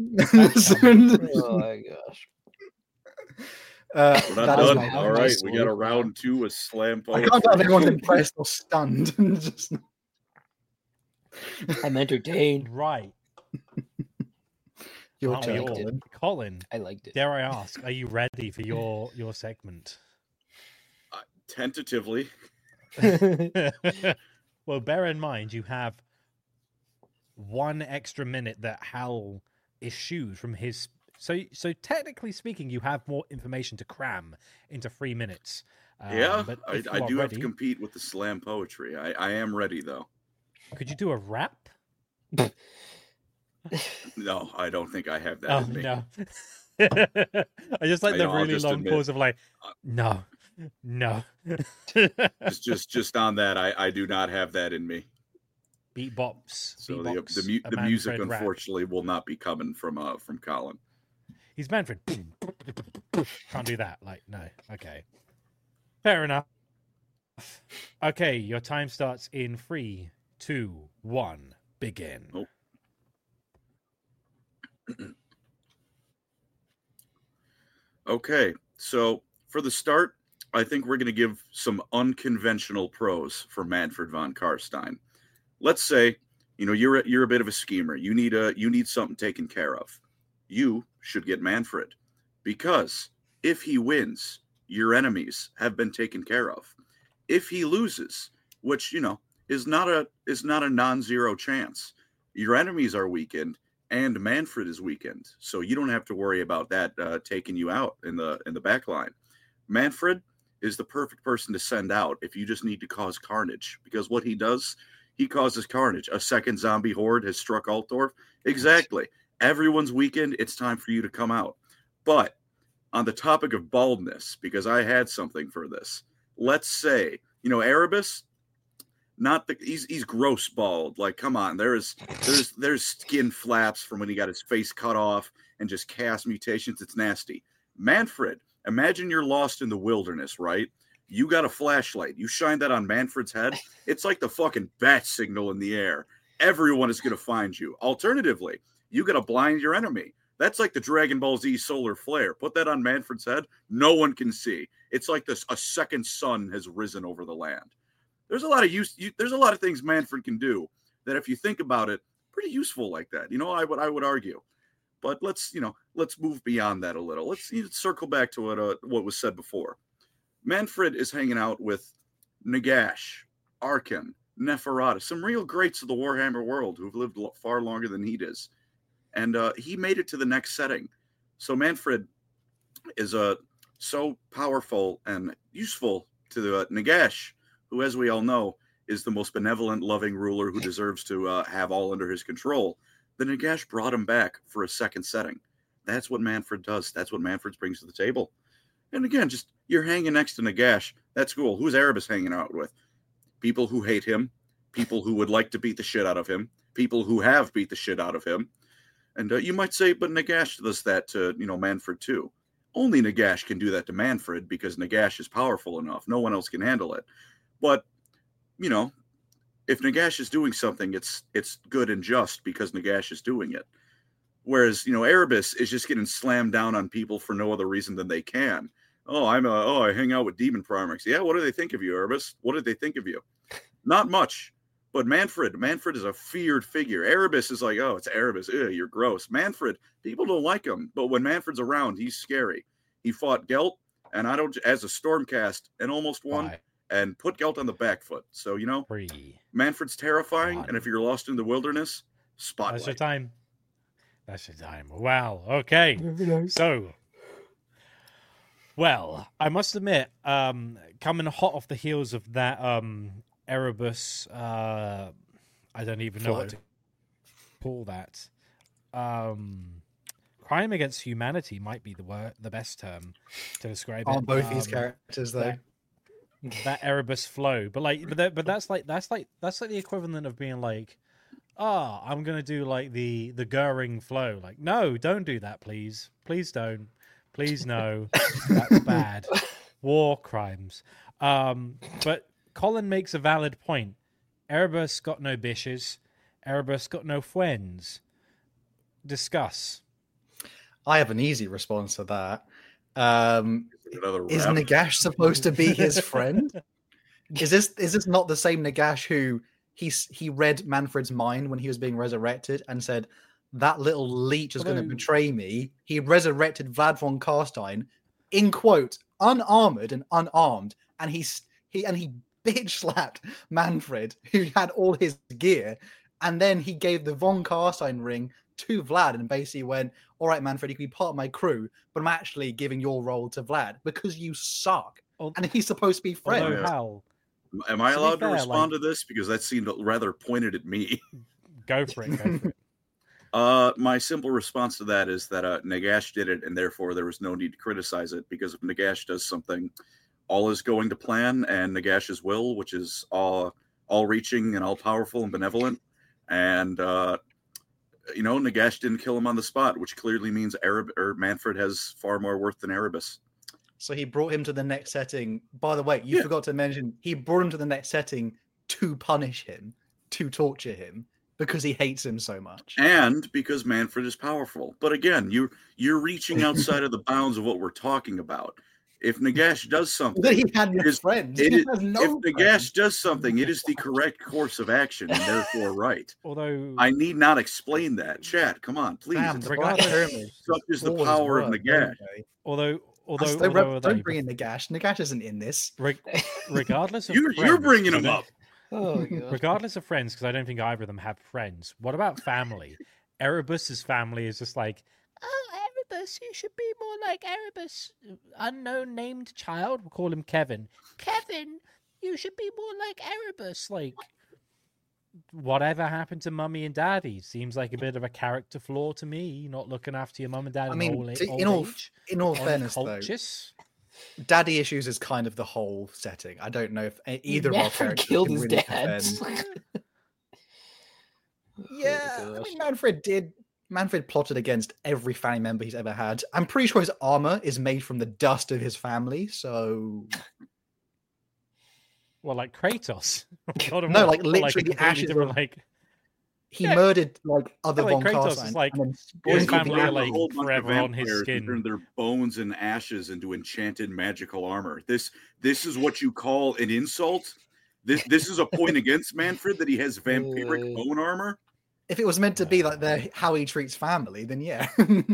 Oh my gosh. Uh, We're not that is done. my- All my right, we story got a for now. round two with slam I poetry. can't tell if everyone's impressed or stunned. Just- I'm entertained. Right. Your Aren't turn, we liked all? it. Colin, I liked it. dare I ask, are you ready for your your segment? Uh, tentatively. Well, bear in mind you have one extra minute that Hal issued from his. So, so technically speaking, you have more information to cram into three minutes. Um, yeah, but I, if you I are do have ready, to compete with the slam poetry. I, I am ready, though. could you do a rap? No, I don't think I have that Oh in me. no! I just like I the know, I'll really just long admit- pause of like, no, no. Just, just, just on that, I, I do not have that in me. Beatbox. So beatbox, the the, mu- a the music, Manfred rap. unfortunately, will not be coming from uh from Colin. He's Manfred. Can't do that. Like, no. Okay. Fair enough. Okay, your time starts in three, two, one, begin. Oh. Okay, so for the start, I think we're going to give some unconventional pros for Manfred von Karstein. Let's say, you know, you're a, you're a bit of a schemer. You need a you need something taken care of. You should get Manfred, because if he wins, your enemies have been taken care of. If he loses, which, you know, is not a is not a non-zero chance, your enemies are weakened and Manfred is weakened, so you don't have to worry about that uh, taking you out in the in the back line. Manfred is the perfect person to send out if you just need to cause carnage, because what he does, he causes carnage. A second zombie horde has struck Altdorf. Exactly. Everyone's weakened. It's time for you to come out. But on the topic of baldness, because I had something for this, let's say, you know, Erebus, not the he's he's gross bald. Like, come on, there's there's there's skin flaps from when he got his face cut off and just cast mutations. It's nasty. Manfred, imagine you're lost in the wilderness, right? You got a flashlight. You shine that on Manfred's head. It's like the fucking bat signal in the air. Everyone is going to find you. Alternatively, you got to blind your enemy. That's like the Dragon Ball Z solar flare. Put that on Manfred's head. No one can see. It's like this: a second sun has risen over the land. There's a lot of use. You, there's a lot of things Manfred can do that, if you think about it, pretty useful like that. You know, I would I would argue. But let's you know let's move beyond that a little. Let's you know, circle back to what uh, what was said before. Manfred is hanging out with Nagash, Arkan, Neferata, some real greats of the Warhammer world who've lived far longer than he does. And uh, he made it to the next setting. So Manfred is uh, so powerful and useful to uh, Nagash, who, as we all know, is the most benevolent, loving ruler who deserves to uh, have all under his control. The Nagash brought him back for a second setting. That's what Manfred does. That's what Manfred brings to the table. And again, just you're hanging next to Nagash. That's cool. Who's Erebus hanging out with? People who hate him, people who would like to beat the shit out of him, people who have beat the shit out of him. And uh, you might say, but Nagash does that to, you know, Manfred too. Only Nagash can do that to Manfred because Nagash is powerful enough. No one else can handle it. But, you know, if Nagash is doing something, it's it's good and just because Nagash is doing it. Whereas, you know, Erebus is just getting slammed down on people for no other reason than they can. Oh, I'm a, oh, I hang out with demon primarchs. Yeah, what do they think of you, Erebus? What did they think of you? Not much. But Manfred, Manfred is a feared figure. Erebus is like, oh, it's Erebus. Ew, you're gross. Manfred, people don't like him. But when Manfred's around, he's scary. He fought Gelt, and I don't, as a Stormcast, and almost won, Five, and put Gelt on the back foot. So, you know, three. Manfred's terrifying, One. and if you're lost in the wilderness, That's your spotlight. time. That's your time. Wow. Okay. So, well, I must admit, um, coming hot off the heels of that um, Erebus, uh, I don't even know what to call that. Um, crime against humanity might be the word, the best term to describe On it. both these Um, characters, though. that- that Erebus flow, but like, but that, but that's like that's like that's like the equivalent of being like, ah, oh, I'm gonna do like the the Goering flow. Like, no, don't do that, please, please don't, please no, that's bad, war crimes. Um, but Colin makes a valid point. Erebus got no bishes. Erebus got no friends. Discuss. I have an easy response to that. Um, Another is rap. Nagash supposed to be his friend? Is this is this not the same Nagash who he s- he read Manfred's mind when he was being resurrected and said, "That little leech is going to Although- betray me." He resurrected Vlad von Karstein, in quote, unarmored and unarmed, and he s- he and he bitch slapped Manfred, who had all his gear, and then he gave the von Karstein ring to Vlad and basically went, "All right, Manfred, you can be part of my crew, but I'm actually giving your role to Vlad because you suck." Al- And he's supposed to be friends. Although Yeah. Hal, Am I To be allowed to fair, respond like- to this because that seemed rather pointed at me? go for it, go for it. Uh, my simple response to that is that uh, Nagash did it, and therefore there was no need to criticize it. Because if Nagash does something, all is going to plan, and Nagash's will, which is all all-reaching and all-powerful and benevolent, and uh, you know, Nagash didn't kill him on the spot, which clearly means Arab or Manfred has far more worth than Erebus. So he brought him to the next setting. By the way, you Yeah. forgot to mention he brought him to the next setting to punish him, to torture him, because he hates him so much. And because Manfred is powerful. But again, you you're reaching outside of the bounds of what we're talking about. If Nagash does something, That he had no It is- friends. it He is- has no if Nagash friends. does something, it is the correct course of action and therefore right. Although I need not explain that. Chat, come on, please. Damn, It's the Black regardless- Pyramid. such is the always power of work, Nagash. don't they? although although, Us- they although, rep- although don't bring in Nagash. Nagash isn't in this. reg- regardless of You're, friends, you're bringing 'cause I him don't- up. Oh god. regardless of friends, because I don't think either of them have friends. What about family? Erebus's family is just like, oh, Erebus, you should be more like Erebus. Unknown named child, we'll call him Kevin. Kevin, you should be more like Erebus. Like, whatever happened to mummy and daddy? Seems like a bit of a character flaw to me. Not looking after your mum and dad I in mean, old, to- old in all age. in all fairness, though, Unconscious. daddy issues is kind of the whole setting. I don't know if e- either of our Manfred characters killed can his really dad. defend. Oh, Yeah, I gosh. mean, Manfred did. Manfred plotted against every family member he's ever had. I'm pretty sure his armor is made from the dust of his family. So Well, like Kratos. God of No, War. like, Or, literally a completely ashes different, of- like he Yeah. murdered like other Yeah, like von Kratos is Karstein like- and then His sprinkled family the are, ashes. like, a whole bunch of forever on his vampires who skin. turn their bones and ashes into enchanted magical armor. This this is what you call an insult. This this is a point against Manfred that he has vampiric Uh. bone armor. If it was meant to be like the how he treats family, then yeah.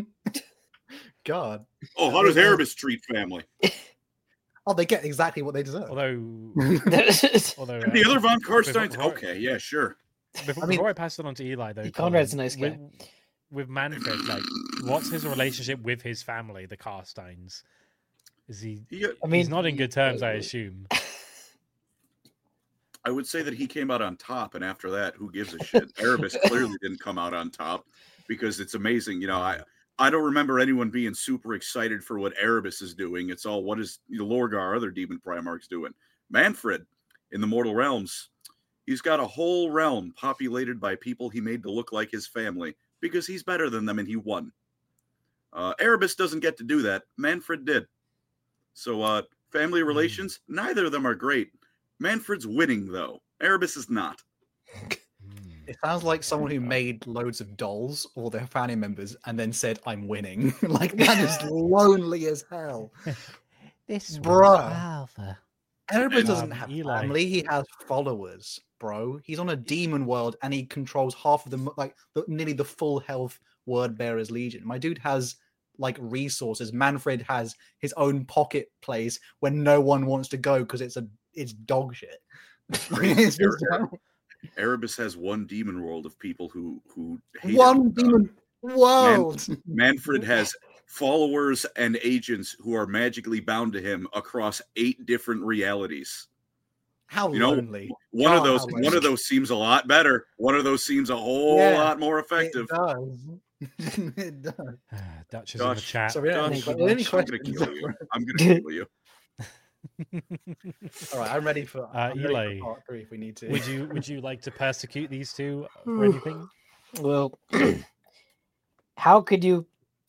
God. Oh, how does Erebus treat family? Oh, they get exactly what they deserve. although although And the uh, other von before- Karsteins. before- Okay, yeah, sure. Before, I mean- before I pass it on to Eli, though, Conrad's Colin, a nice with, guy. with Manfred, like, what's his relationship with his family, the Karsteins? Is he? He, I mean, He's not in good terms, I uh, assume. I would say that he came out on top, and after that, who gives a shit? Erebus clearly didn't come out on top because it's amazing. You know, I I don't remember anyone being super excited for what Erebus is doing. It's all what is you know, Lorgar, other demon Primarchs doing. Manfred in the Mortal Realms, he's got a whole realm populated by people he made to look like his family because he's better than them and he won. Uh, Erebus doesn't get to do that. Manfred did. So uh, family relations, neither of them are great. Manfred's winning, though. Erebus is not. Hmm. It sounds like someone who made loads of dolls or their family members and then said, I'm winning. Like, that is lonely as hell. This Bruh. father. Erebus Um, doesn't have Eli. family. He has followers, bro. He's on a demon world and he controls half of the, mo- like, the, nearly the full health Word Bearers Legion. My dude has, like, resources. Manfred has his own pocket place where no one wants to go because it's a it's dog shit. It's just- Er- Erebus has one demon world of people who who hate him. one Uh, demon world. Manfred has followers and agents who are magically bound to him across eight different realities. How You know, lonely. one of God, those how one of lonely. those seems a lot better. One of those seems a whole Yeah, lot more It effective. does. It does. Dutch is in the Josh, chat. So we don't have any, Josh, any I'm gonna questions. kill you. I'm gonna kill you. All right, I'm ready for, Uh, I'm ready for Eli, part three if we need to. would you would you like to persecute these two for anything? Well, how could you?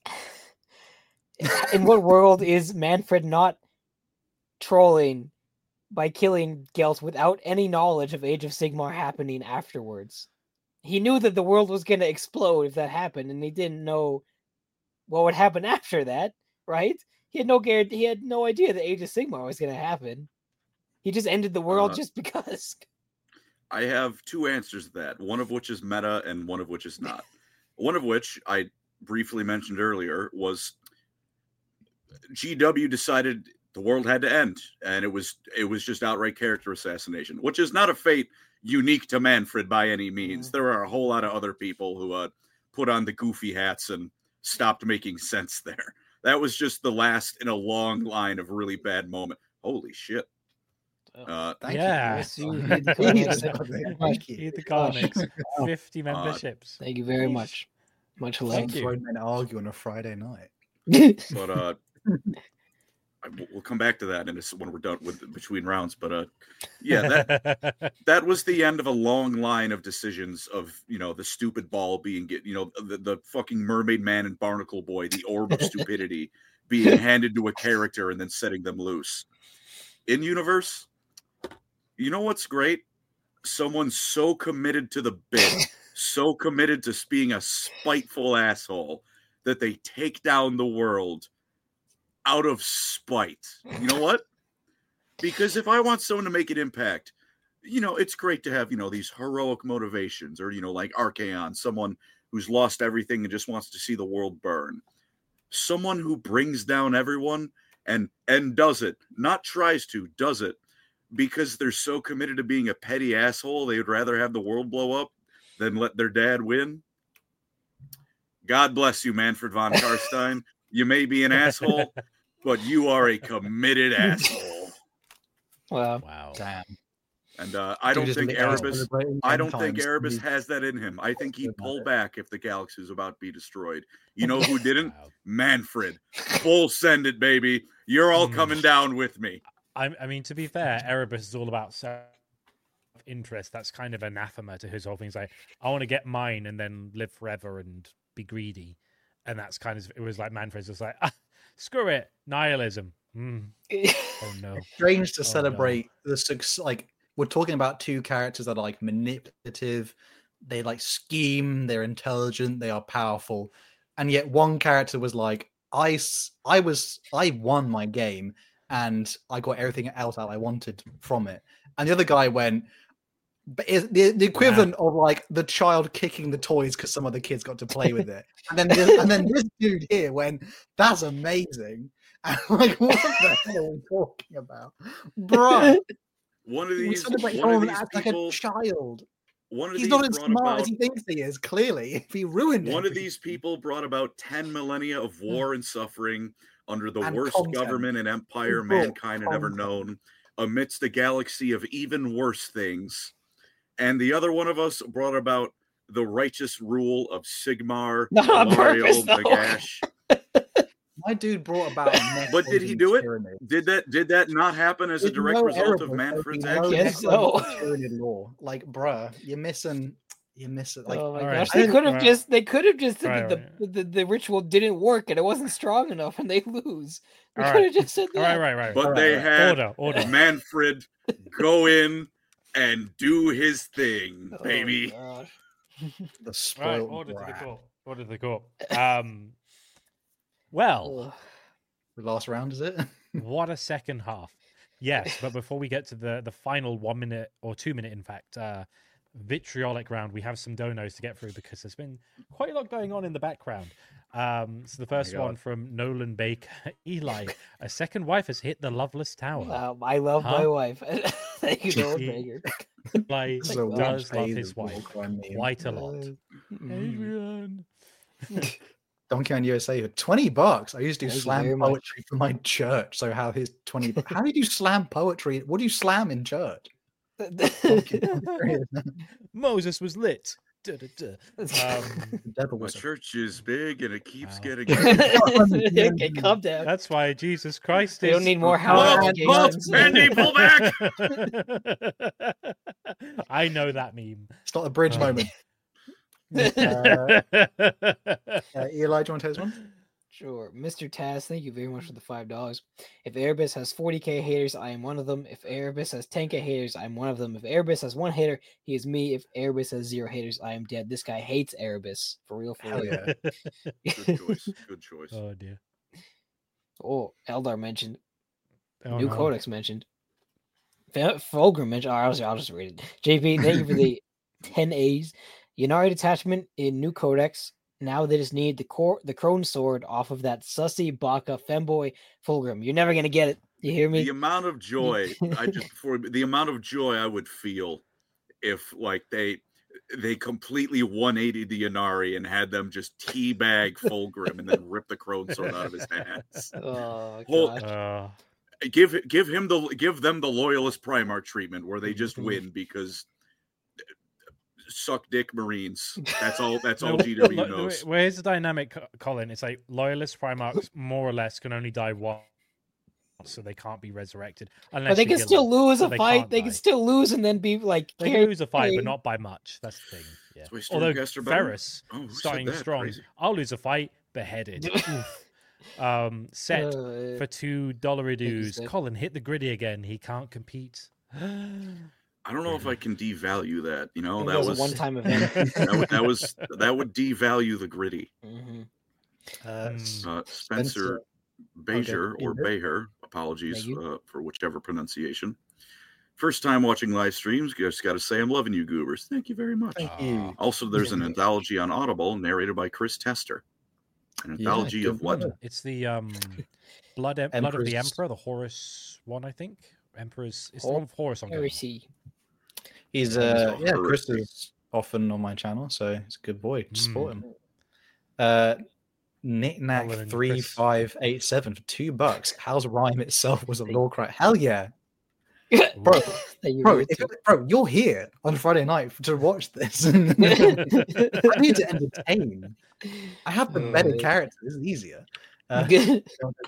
In what world is Manfred not trolling by killing Gelt without any knowledge of Age of Sigmar happening afterwards? He knew that the world was going to explode if that happened, and he didn't know what would happen after that, right? He had no guarantee. He had no idea that Age of Sigmar was going to happen. He just ended the world Uh, just because. I have two answers to that, one of which is meta and one of which is not. One of which I briefly mentioned earlier was G W decided the world had to end, and it was it was just outright character assassination, which is not a fate unique to Manfred by any means. Mm-hmm. There are a whole lot of other people who uh, put on the goofy hats and stopped making sense there. That was just the last in a long line of really bad moment. Holy shit. Uh, Thank yeah. you. You, Thank you. Eat the comics. fifty memberships. Thank you very much. Much love. Thank you. Grown men argue on a Friday night. But uh, I, we'll come back to that in a, when we're done with between rounds. But uh, yeah, that that was the end of a long line of decisions of, you know, the stupid ball being get, you know, the, the fucking Mermaid Man and Barnacle Boy, the orb of stupidity being handed to a character and then setting them loose. In universe, you know what's great? Someone so committed to the bit, so committed to being a spiteful asshole that they take down the world out of spite. You know what? Because if I want someone to make an impact, you know, it's great to have, you know, these heroic motivations, or, you know, like Archaon, someone who's lost everything and just wants to see the world burn. Someone who brings down everyone and and does it, not tries to, does it, because they're so committed to being a petty asshole, they would rather have the world blow up than let their dad win. God bless you, Manfred von Karstein. You may be an asshole, but you are a committed asshole. Wow. Wow. Damn. And uh, I don't Dude, think just Erebus. celebrating I ten don't think times. Erebus He's- has that in him. I think he'd Good pull about it. back if the galaxy was about to be destroyed. You know who didn't? Wow. Manfred. Full send it, baby. You're all Mm. coming down with me. I, I mean, to be fair, Erebus is all about self-interest. That's kind of anathema to his whole thing. It's like, I want to get mine and then live forever and be greedy. And that's kind of, it was like Manfred's just like, ah, screw it, nihilism. Mm. Oh no. Strange to Oh, no. celebrate the success. Like, we're talking about two characters that are like manipulative, they like scheme, they're intelligent, they are powerful, and yet one character was like, I, s- I was, I won my game, and I got everything else out I wanted from it, and the other guy went. But it's the, the equivalent of like the child kicking the toys because some other kids got to play with it, and then this, and then this dude here went, "That's amazing." And I'm like, what the hell are we talking about, bro? One of We these, celebrate one of him these as like people, a child. one of He's these not as brought smart about, as he thinks he is. Clearly, if he ruined one of everything. these people brought about ten millennia of war and suffering under the And worst content. government and empire He brought mankind had ever content. known, amidst a galaxy of even worse things. And the other one of us brought about the righteous rule of Sigmar, Not on Alariel, purpose, though. Nagash. My dude brought about. But did he do it? Did that did that not happen as a There's direct no result of Erebus, Manfred's there'd be no actions? Yes, so. Tyranid law. Like, bruh, you're missing. You're missing. Like, Oh my all right. gosh, they I- could have Right. just they could have just said Right, that right. the, the the ritual didn't work and it wasn't strong enough and they lose. They All could right. have just said that. All right, right, right. But All right, they right. had Order, order. Manfred go in and do his thing, Oh, baby. gosh. the Right, spoiled order to the brat. court. Order to the court. Um, well, Ugh. The last round, is it? what a second half. Yes, but before we get to the the final one minute or two minute, in fact, uh, vitriolic round, we have some donos to get through because there's been quite a lot going on in the background. Um, so the first God. one from Nolan Baker. Eli, a second wife has hit the Loveless Tower. Um, I love my Huh? wife. Thank you, Nolan He- Baker. Eli This is a does Watch love Days his of War wife Crime meme. quite a lot. Mhm. Adrian. Donkey on U S A, twenty bucks. I used to do Thank you slam very much. poetry for my church. So how his twenty? How did you slam poetry? What do you slam in church? Donkey, I'm serious. Moses was lit. Duh, duh, duh. Um, The devil My was a- church is big and it keeps Wow. getting Okay, calm down. that's why Jesus Christ They is. don't need more Whoa, house whoa, allegations. Andy, pull back! I know that meme. It's not a bridge Oh. moment. Uh, uh, Eli, do you want to take this one? Sure. Mister Taz, thank you very much for the five dollars. If Erebus has forty K haters, I am one of them. If Erebus has ten K haters, I'm one of them. If Erebus has one hater, he is me. If Erebus has zero haters, I am dead. This guy hates Erebus. For real, for Hell real. yeah. Good choice. Good choice. Oh dear. Oh, Eldar mentioned. Oh, New no. Codex mentioned. Fulgrim mentioned. Oh, I'll, just, I'll just read it. J P, thank you for the ten A's. Yannari detachment in new codex. Now they just need the core, the Crone sword off of that sussy Baka femboy Fulgrim. You're never gonna get it. You hear me? The amount of joy I just before the amount of joy I would feel if like they they completely one eighty the Yannari and had them just teabag Fulgrim and then rip the Crone sword out of his hands. Oh Whole- god. Uh, give give him the give them the loyalist Primarch treatment where they just win because suck dick Marines. That's all. That's all no, G W lo- knows. Where's the dynamic, Co- Colin? It's like loyalist Primarchs more or less can only die once, so they can't be resurrected. Unless But they you can kill still them. lose So a they fight. can't They can die. still lose and then be like. They carried can lose a fight, away. but not by much. That's the thing. Yeah. That's why Although Stormcast are better. Ferris Oh, who said starting that? strong, Crazy. I'll lose a fight, beheaded. Oof. um, set Uh, for two dollar dues. said. Colin hit the gritty again. He can't compete. I don't know if I can devalue that. You know, it that was, was a one-time event. that, would, that was that would devalue the gritty. Mhm. Uh, Mm. Uh, Spencer Bejer Okay. or Beher, apologies Thank you. uh, for whichever pronunciation. First time watching live streams, just got to say I'm loving you, goobers. Thank you very much. Thank you. Also, there's an Yeah. anthology on Audible narrated by Chris Tester. An Yeah, anthology of good what? one. It's the um, blood, em- blood of the Emperor's- Emperor, the Horus one, I think. Emperor's. It's the Hor- one with Horus on. cover. Heresy. He's He's uh off yeah, for Chris it. is often on my channel, so he's a good boy. Just support Mm. him. Uh Colin Knickknack and three Chris. five eight seven for two bucks. How's Rhyme itself was a Thank- law cry? Hell yeah. Ooh. Bro, That you bro, were if, too. bro, you're here on Friday night to watch this. I need to entertain. I have the better Uh, character. This is easier. Uh, Good.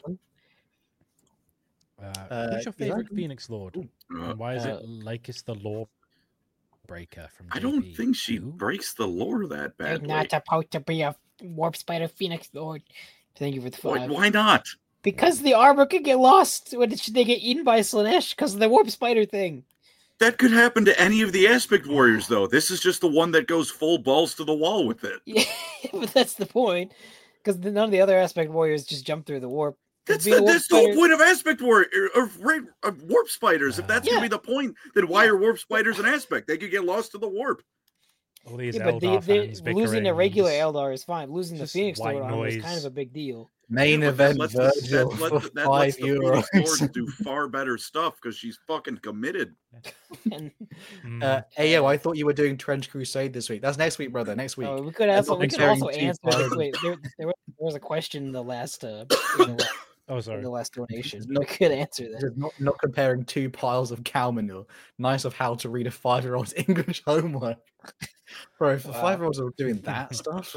Uh, Uh, who's your you favorite like- Phoenix Lord? Uh, And why is uh, it Lycus the Law Breaker from I J P? don't think she Who? breaks the lore that You're badly. not supposed to be a warp spider phoenix lord. Thank you for the Why, five. why not? Because the armor could get lost when it- they get eaten by Slanesh because of the warp spider thing. That could happen to any of the aspect warriors, though. This is just the one that goes full balls to the wall with it. Yeah, but that's the point. Because none of the other aspect warriors just jump through the warp. 'Cause That's being the, a warp that's the whole spider- point of aspect warrior or, or, or warp spiders. If that's Yeah. gonna be the point, then why Yeah. are warp spiders an aspect? They could get lost to the warp. All these Yeah, but the, Eldar the, fans losing a regular bickering. Eldar is fine. Losing the Just Phoenix white Lord armor is kind noise. of a big deal. Main Yeah, but event that lets the- Virgil that, for let, that five lets the Phoenix Lords euros. do far better stuff because she's fucking committed. And Mm. Uh, Ayo, I thought you were doing Trench Crusade this week. That's next week, brother. Next week. oh, we could I'm also not we could comparing also two answer. This. files. Wait, there, there, was, there was a question in the last uh, in the, la- oh, in sorry. the last donation. It's We not- could answer that. Just not, not comparing two piles of cow manure. Nice of how to read a five year old's English homework. Bro, if Wow. five year olds are doing that stuff.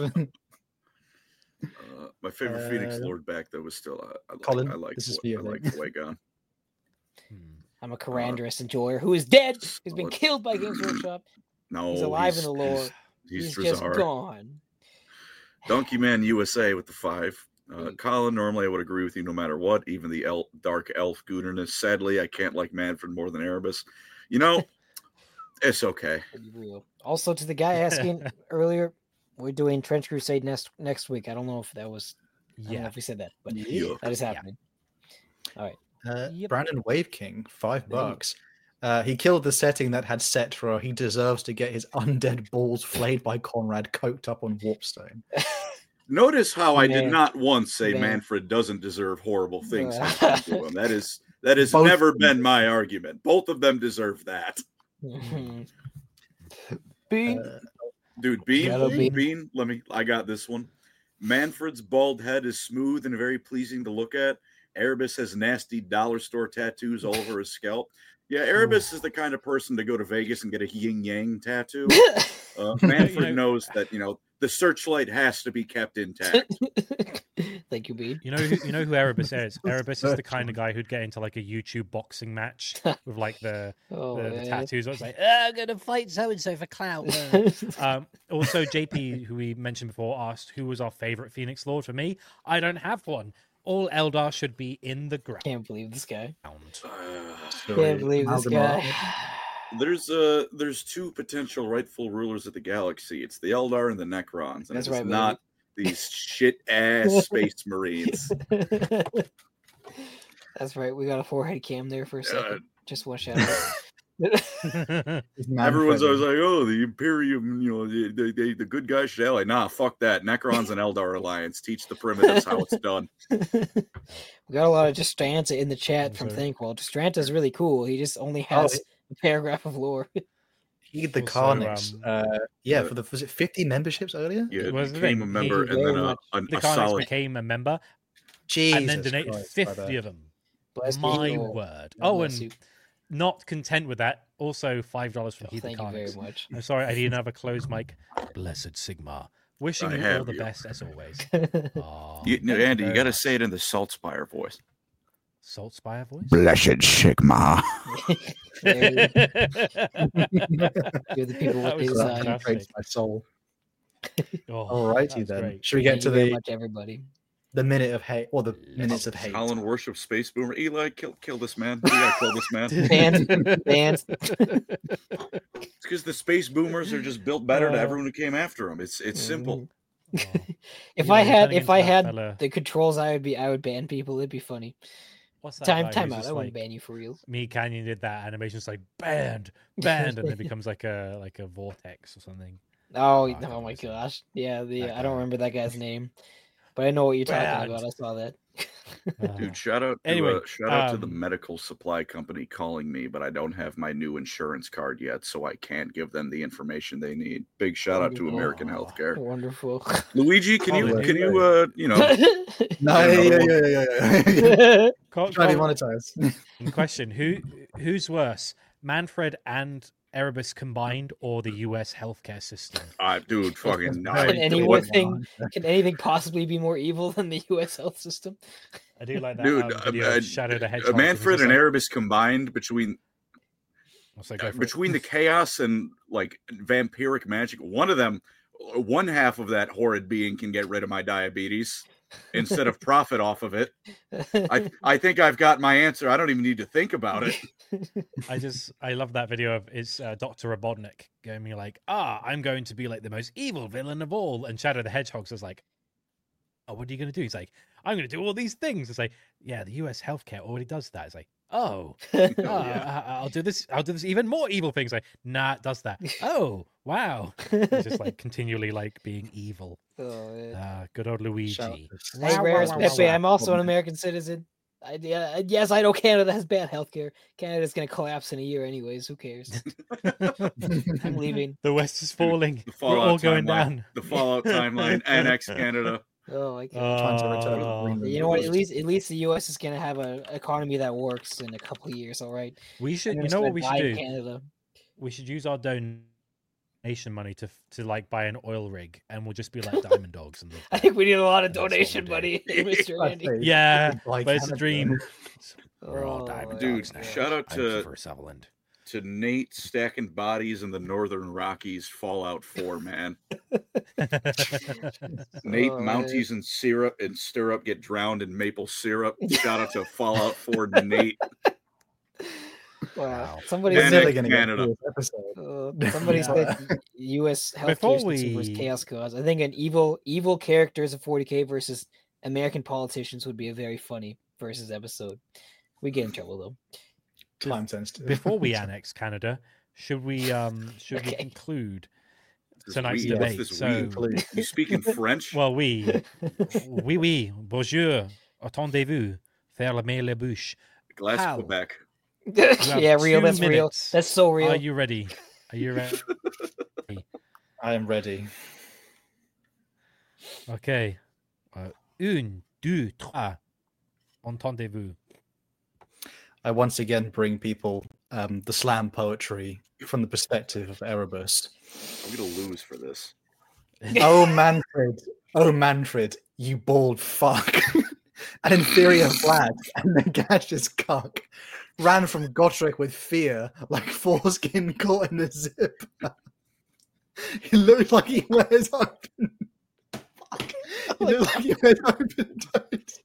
Uh, my favorite Phoenix Uh, Lord back though was still uh, I like Colin, I like this is Wa- for you, I I like think. Fuegon. Hmm. I'm a Carandrous enjoyer who is dead. He's been Solid. killed by Games Workshop. No, He's alive in the lore. He's, he's, He's, just Drazar. gone. Donkey Man U S A with the five. Uh, Mm. Colin, normally I would agree with you no matter what, even the el- dark elf goonerness. Sadly, I can't like Manfred more than Erebus. You know, it's okay. To be real. Also, to the guy asking earlier, we're doing Trench Crusade next next week. I don't know if that was. I don't know Yeah. if we said that, but Yeah. that is Yeah. happening. All right. Uh, Yep. Brandon Wave King, five Hey. bucks. Uh, he killed the setting that had Cetra. He deserves to get his undead balls flayed by Conrad, coked up on Warpstone. Notice how I Man. did not once say Man. Manfred doesn't deserve horrible things Uh. happen to him. That is that has Both never of them. been my argument. Both of them deserve that. Bean. Uh, Dude, Bean, Shadow Bean, Bean. let me I got this one. Manfred's bald head is smooth and very pleasing to look at. Erebus has nasty dollar store tattoos all over his scalp. Yeah, Erebus is the kind of person to go to Vegas and get a yin yang tattoo. Uh, Manfred You know- knows that, you know, the searchlight has to be kept intact. Thank you, Bean. You know, who, you know who Erebus is. Erebus is the kind of guy who'd get into like a YouTube boxing match with like the Oh, the, the man. tattoos. I was like, "Ah, I'm gonna fight so and so for clout. uh." um, also, J P, who we mentioned before, asked who was our favorite Phoenix Lord. For me, I don't have one. All Eldar should be in the ground. Can't believe this guy. Uh, Can't believe this guy. There's uh there's two potential rightful rulers of the galaxy. It's the Eldar and the Necrons, and That's it's right, baby. not these shit ass space marines. That's right. We got a forehead cam there for a Uh, second. Just one shadow. Everyone's always like, "Oh, the Imperium, you know, the the, the, the good guys shall." Like, nah, fuck that. Necrons and Eldar alliance. Teach the primitives how it's done. We got a lot of Destranta in the chat from Also- Thinkwell. Destranta's really cool. He just only has a paragraph of lore. He the Also, Carnix. um, uh, yeah, the- for the was it fifty memberships earlier? Yeah, Well, it the became thing, a he- member Thank you and then very a, much. a, The a Carnix solid. became a member Jesus and then donated Christ, fifty brother. of them. Bless My you. word. God Oh, bless and you. not content with that, also five dollars from Oh, Heath the thank you very Carnix. much. I'm sorry, I need another closed mic. Blessed Sigma. Wishing I you all have the you. best as always. Aw, You, thank Andy, you very got to much. say it in the Saltspire voice. Salt Spire voice? Blessed Sigma. There you that You're the people with was his That eye. fantastic. penetrates my soul. Oh, Alrighty that was then. great. Should we get Thank to you very the much, everybody. the minute of hate or the minutes of Let's- hate? Colin worships Space Boomer. Eli, kill kill this man. We gotta kill this man. Banned. Banned. It's because the Space Boomers are just built better to Uh, everyone who came after them. It's it's simple. Oh. If Eli, I you're had turning if into I that had fella- the controls, I would be I would ban people. It'd be funny. What's that Time guy time who's out. just I wouldn't like, ban you for real. Me Canyon did that animation. It's like banned, banned, and it becomes like a like a vortex or something. Oh, I can't oh my understand. gosh. Yeah, the That I guy. don't remember that guy's name, but I know what you're talking Bad. about. I saw that. Uh, Dude, shout out to Anyway, uh, shout out to the um, medical supply company calling me, but I don't have my new insurance card yet, so I can't give them the information they need. Big shout out to Wonderful. American Oh. Healthcare. Wonderful. Luigi, can you Holiday. can you uh you know No, yeah, another yeah, one? yeah, yeah, yeah, yeah. co- Try to co- monetize. question: Who who's worse, Manfred and Erebus combined, or the U S healthcare system? uh, dude fucking Very Can I- anyone what- think- Can anything possibly be more evil than the U S health system? I do like that dude um, uh, video uh, of Shadow the uh, Hedgehog. Manfred and Like, Erebus combined between so go for it. between the chaos and like vampiric magic, one of them, one half of that horrid being can get rid of my diabetes instead of profit off of it. I I think I've got my answer. I don't even need to think about it. I just I love that video of it's uh, Doctor Robotnik going me like, ah, I'm going to be like the most evil villain of all, and Shadow the Hedgehog is like, oh, what are you going to do? He's like, I'm going to do all these things. It's like, yeah, the U S healthcare already does that. It's like, oh, Oh, ah, yeah. I- I'll do this. I'll do this even more evil things. Like, nah, it does that. Oh, wow. It's just like continually like being evil. Oh, man. Ah, good old Shout out Luigi. to Hey, Wow, where's wow, wow, Pepe? wow. I'm also an American citizen. I, yeah, yes, I know Canada has bad healthcare. Canada's gonna collapse in a year, anyways. Who cares? I'm leaving. The West is falling. The We're all Fallout going timeline. down. The Fallout timeline, Annex Canada. Oh my god. Trying to return to Oh. Greenland. You know what? At least, at least the U S is gonna have an economy that works in a couple of years. All right. We should. I'm You just know gonna what we should die in do? Canada. We should use our donation money to to like buy an oil rig, and we'll just be like diamond dogs. And live I there. think we need a lot of That's what donation we'll do. money, Mister I'd Andy. say Yeah, like but it's a Canada. dream. We're all Oh, diamond Dude, dogs now. shout out I'm to- Kiefer Sutherland. To Nate stacking bodies in the Northern Rockies Fallout four, man. Nate Oh, Mounties and syrup and stirrup get drowned in maple syrup. Shout out to Fallout four Nate. Wow. Wow. Somebody We're And said, never going to get Canada. through this episode. uh, somebody Yeah. said U S Before healthcare system versus we- chaos cause. I think an evil evil characters of forty K versus American politicians would be a very funny versus episode. We get in trouble though. Time sensitive. Before we annex Canada, should we um should we Okay. conclude This tonight's we- debate? what's this So, we? You speak in French? well, we, oui, oui, bonjour, attendez-vous, fermez la bouche. Glass How? Quebec. have yeah, real. two That's real. minutes. That's so real. Are you ready? Are you ready? I am ready. Okay. Uh, une, deux, trois. Entendez-vous? I once again bring people um, the slam poetry from the perspective of Erebus. I'm gonna lose for this. Oh, Manfred. Oh, Manfred, you bald fuck. An inferior lad and the gaseous cock ran from Gotrek with fear like foreskin caught in a zip. He looks like he wears open. Fuck. He looks like he wears open toes.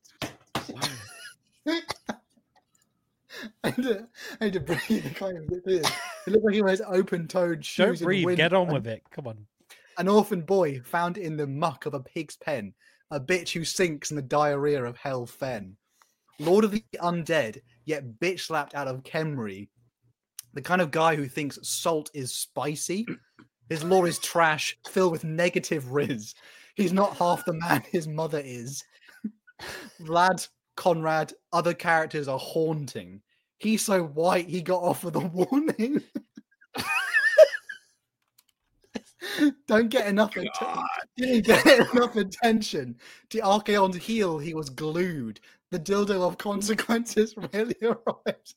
I had to, I had to breathe. I can't even get this. It looks like he wears open-toed shoes. Don't breathe. In Get on winter. with it. Come on. An orphan boy found in the muck of a pig's pen, a bitch who sinks in the diarrhea of hell fen. Lord of the undead, yet bitch slapped out of Khemri. The kind of guy who thinks salt is spicy. His lore is trash, filled with negative riz. He's not half the man his mother is. Vlad, Conrad, other characters are haunting. He's so white he got off with a warning. Don't get enough attention. Didn't get enough attention. To Archaon's heel, he was glued. The dildo of consequences really arrived.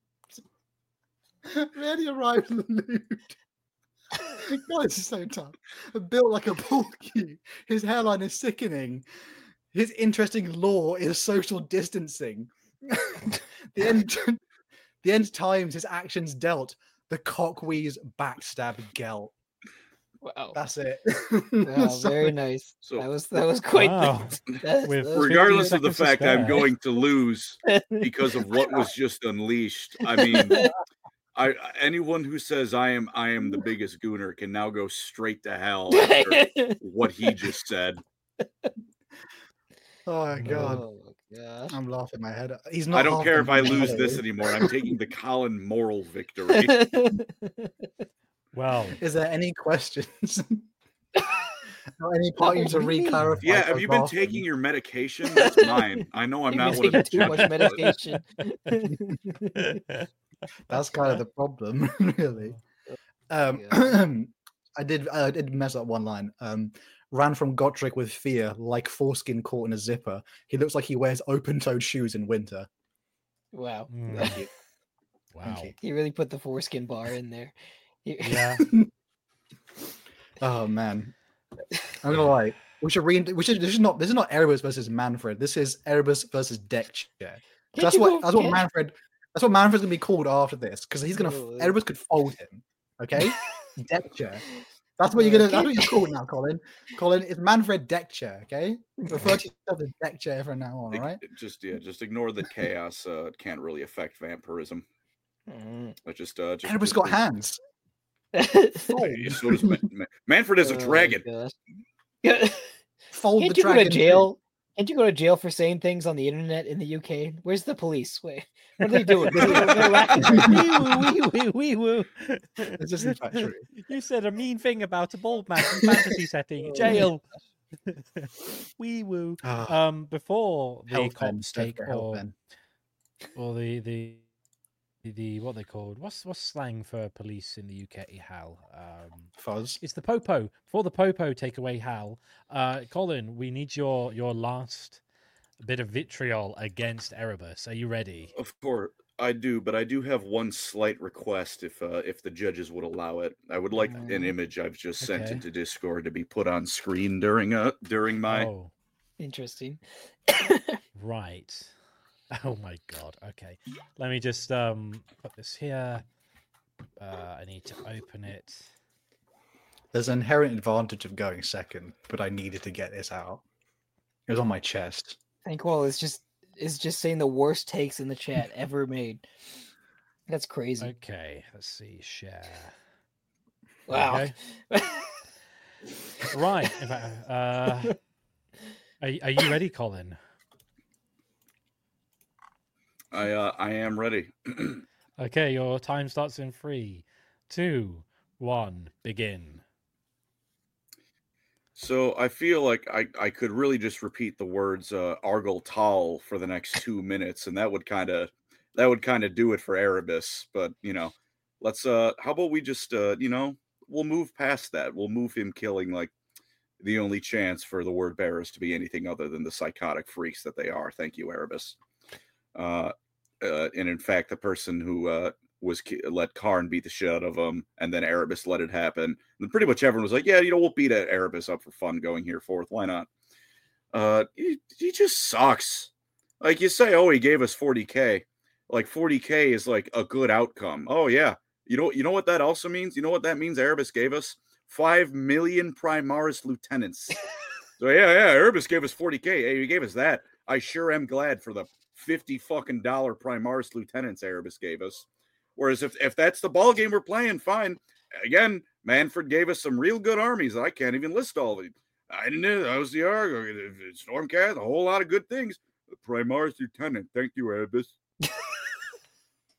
really arrived lewd. God, this is so tough. Built like a pool cue. His hairline is sickening. His interesting lore is social distancing. the end, the end times his actions dealt. The cockwee's backstab gelt. Wow, that's it. Wow, very nice. So, that was that was quite. Wow. That, With- that was regardless of the seconds to fact I'm spare. going to lose because of what was just unleashed, I mean, I anyone who says I am I am the biggest gooner can now go straight to hell after what he just said. Oh my god. Oh my gosh. I'm laughing my head. He's not I don't half care the if I man lose he this is. anymore. I'm taking the Colin moral victory. Well, Is there any questions? Or any part you to What do you mean? re-clarify? Yeah, I have was you been laughing. taking your medication? That's mine. I know I'm You've not been one of the taking too much judges, but- medication. That's kind of the problem, really. Um, I did. I did mess up one line. Um, ran from Gotrek with fear, like foreskin caught in a zipper. He looks like he wears open-toed shoes in winter. Wow. Mm. Thank you. wow. Thank you. He really put the foreskin bar in there. He- Yeah. Oh man, I'm gonna lie. We should read. We should. This is not. This is not Erebus versus Manfred. This is Erebus versus Deck Chair. Can't That's you what. go- That's what can't- Manfred. That's what Manfred's gonna be called after this because he's gonna. Oh, Erebus could fold him. Okay. Deck Chair. That's what you're gonna. That's what you're called now, Colin. Colin, it's Manfred Deck Chair. Okay. Refer to yourself as Deck Chair from now on. All right. It- Just yeah, just ignore that chaos uh, can't really affect vampirism. Mm. But just uh, just, Erebus just got think- hands. Fold. Yeah, so does Man- Man- Manfred is a Oh my dragon. gosh. Yeah. Fold Can't the you go to dragon. jail? Can't you go to jail for saying things on the internet in the U K? Where's the police? Wait, what are they doing? They're, they're laughing. Wee woo, wee woo, wee woo. It's just in fact true. You said a mean thing about a bald man in fantasy setting. Jail. Wee woo. Ah, Um, before the Hellfen, cops stand take for or, Hellfen. or the the the what they called what's what's slang for police in the U K? Hal. Um, Fuzz. it's the popo. Before the popo take away Hal, uh, Colin, we need your your last bit of vitriol against Erebus. Are you ready? Of course, I do, but I do have one slight request if uh, if the judges would allow it. I would like an Mm. image I've just sent Okay. into Discord to be put on screen during uh during my. Oh, Interesting. right. Oh my god. Okay. Let me just um put this here. Uh, I need to open it. There's an inherent advantage of going second, but I needed to get this out. It was on my chest. Thankwall is just is just saying the worst takes in the chat ever made. That's crazy. Okay. Let's see. Share. Wow. Okay. Right. In fact, uh, are, are you ready, Colin? I uh, I am ready. Okay. Your time starts in three, two, one. Begin. So I feel like I, I could really just repeat the words uh, Argel Tal for the next two minutes, and that would kind of that would kind of do it for Erebus. But you know, let's uh, how about we just uh, you know, we'll move past that. We'll move him killing like the only chance for the word bearers to be anything other than the psychotic freaks that they are. Thank you, Erebus. Uh, uh, and in fact, the person who uh, was ki- let Karn beat the shit out of him, and then Erebus let it happen. And pretty much everyone was like, "Yeah, you know, we'll beat Erebus up for fun going here forth. Why not?" Uh, he, he just sucks. Like you say, oh, he gave us forty K. Like forty K is like a good outcome. Oh yeah, you know, you know what that also means. You know what that means? Erebus gave us five million Primaris lieutenants. So yeah, yeah, Erebus gave us forty K. Hey, he gave us that. I sure am glad for the fifty fucking dollar Primaris lieutenants Erebus gave us. Whereas if, if that's the ball game we're playing, fine. Again, Manfred gave us some real good armies. I can't even list all of them. I didn't know that was the Argo, Stormcast, a whole lot of good things. The Primaris lieutenant, thank you, Erebus.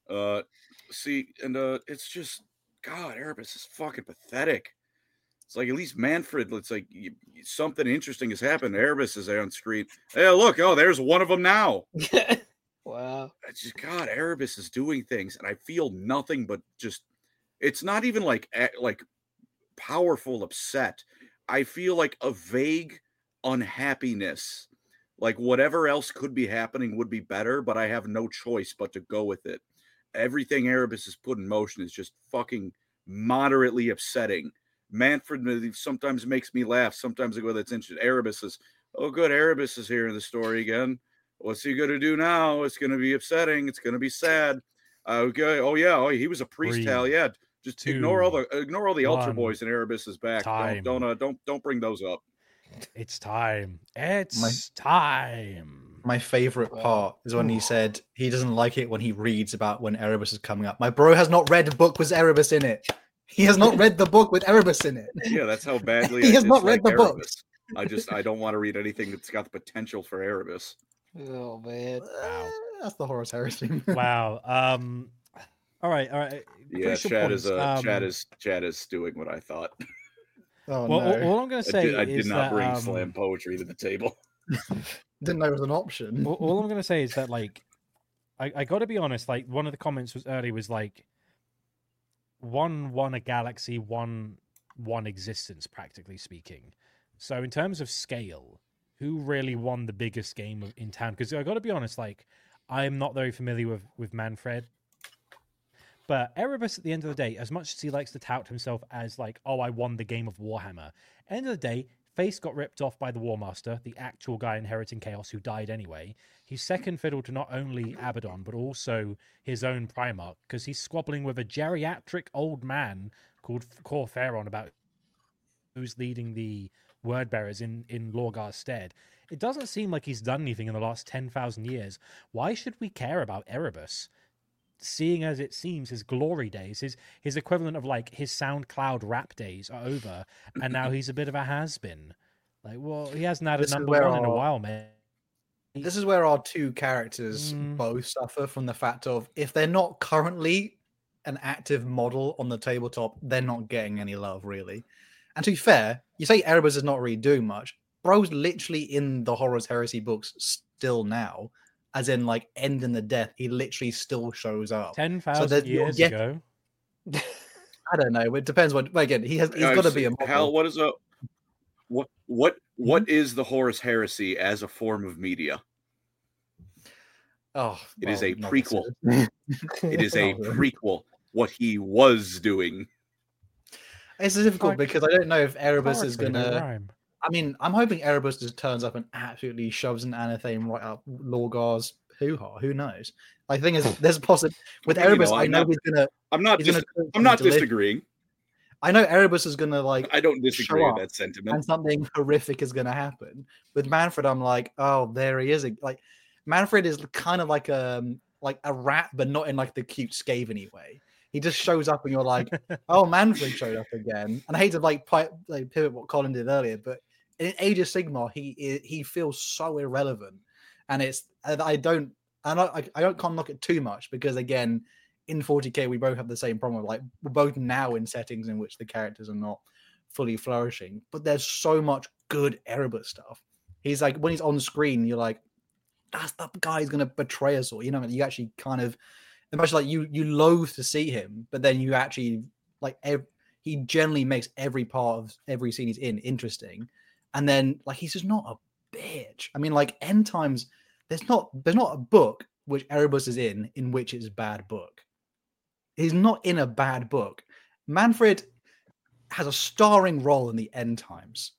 Uh, see, and uh, it's just God, Erebus is fucking pathetic. It's like at least Manfred. It's like you, something interesting has happened. Erebus is there on screen. Hey, look! Oh, there's one of them now. Wow. It's just God, Erebus is doing things, and I feel nothing but just. It's not even like like powerful upset. I feel like a vague unhappiness. Like whatever else could be happening would be better, but I have no choice but to go with it. Everything Erebus has put in motion is just fucking moderately upsetting. Manfred sometimes makes me laugh. Sometimes I go, that's interesting. Erebus is, oh, good. Erebus is here in the story again. What's he going to do now? It's going to be upsetting. It's going to be sad. Uh, okay. Oh, yeah. Oh, he was a priest. Three, Hell yeah. Just two, ignore all the ignore all the one. Ultra Boys and Erebus's back. Time. Don't don't, uh, don't don't bring those up. It's time. It's My- time. My favorite Wow. part is when he said he doesn't like it when he reads about when Erebus is coming up. My bro has not read a book with Erebus in it. He has not read the book with Erebus in it. Yeah, that's how badly He I has not read dislike the book. Erebus. I just I don't want to read anything that's got the potential for Erebus. Oh man. Wow. Uh, that's the Horus Heresy. Wow. Um. All right. All right. Yeah, Crucial Chad points. is uh, Um, Chad is Chad is doing what I thought. Oh Well, no! all, all I'm going to I say did, I is did not that, bring um, slam poetry to the table. Didn't know it was an option. all, all I'm going to say is that, like, I, I got to be honest. Like, one of the comments was early was like, one won a galaxy, one one existence, practically speaking. So in terms of scale, who really won the biggest game of, in town? Because I got to be honest, like, I'm not very familiar with with Manfred. But Erebus, at the end of the day, as much as he likes to tout himself as like, oh, I won the game of Warhammer, end of the day, Face got ripped off by the War Master, the actual guy inheriting Chaos who died anyway. He's second fiddle to not only Abaddon, but also his own Primarch, because he's squabbling with a geriatric old man called Cor Pharaon about who's leading the word bearers in, in Lorgar's stead. It doesn't seem like he's done anything in the last ten thousand years. Why should we care about Erebus? Seeing as it seems his glory days, his his equivalent of like his SoundCloud rap days are over, and now he's a bit of a has-been. Like, well, he hasn't had a This is number where one in a our- while, man. This is where our two characters Mm. both suffer from the fact of if they're not currently an active model on the tabletop, they're not getting any love, really. And to be fair, you say Erebus is not really doing much. Bro's literally in the Horus Heresy books still now, as in like End in the Death. He literally still shows up. Ten thousand that you'll years get- ago. I don't know. It depends what. Again, he has. He's Uh, got to so be a model. Hal, what is a what what what Mm-hmm. is the Horus Heresy as a form of media? Oh, It is well, a not prequel. considered. It is a Oh, really? prequel. What he was doing. It's difficult Fuck. because I don't know if Erebus is Poetry, no gonna. rhyme. I mean, I'm hoping Erebus just turns up and absolutely shoves an Anathame right up Lorgar's hoo-ha. Who knows? I think is there's a possibility with You know, Erebus. I I'm know not- he's gonna. I'm not He's dis- gonna I'm not deliver- disagreeing. I know Erebus is gonna like, I don't disagree up with that sentiment. and something horrific is gonna happen. With Manfred, I'm like, oh, there he is. Like Manfred is kind of like a like a rat, but not in like the cute Scaveny way. He just shows up, and you're like, oh, Manfred showed up again. And I hate to like, pi- like pivot what Colin did earlier, but in Age of Sigmar, he i- he feels so irrelevant, and it's and I don't and I I don't can't knock it too much because again, in forty K we both have the same problem. Like we're both now in settings in which the characters are not fully flourishing, but there's so much good Erebus stuff. He's like when he's on screen, you're like, that's the guy who's gonna betray us all. You know, you actually kind of, much like you you loathe to see him, but then you actually like ev- he generally makes every part of every scene he's in interesting. And then like he's just not a bitch. I mean, like End Times, there's not there's not a book which Erebus is in in which it's a bad book. He's not in a bad book. Manfred has a starring role in the End Times.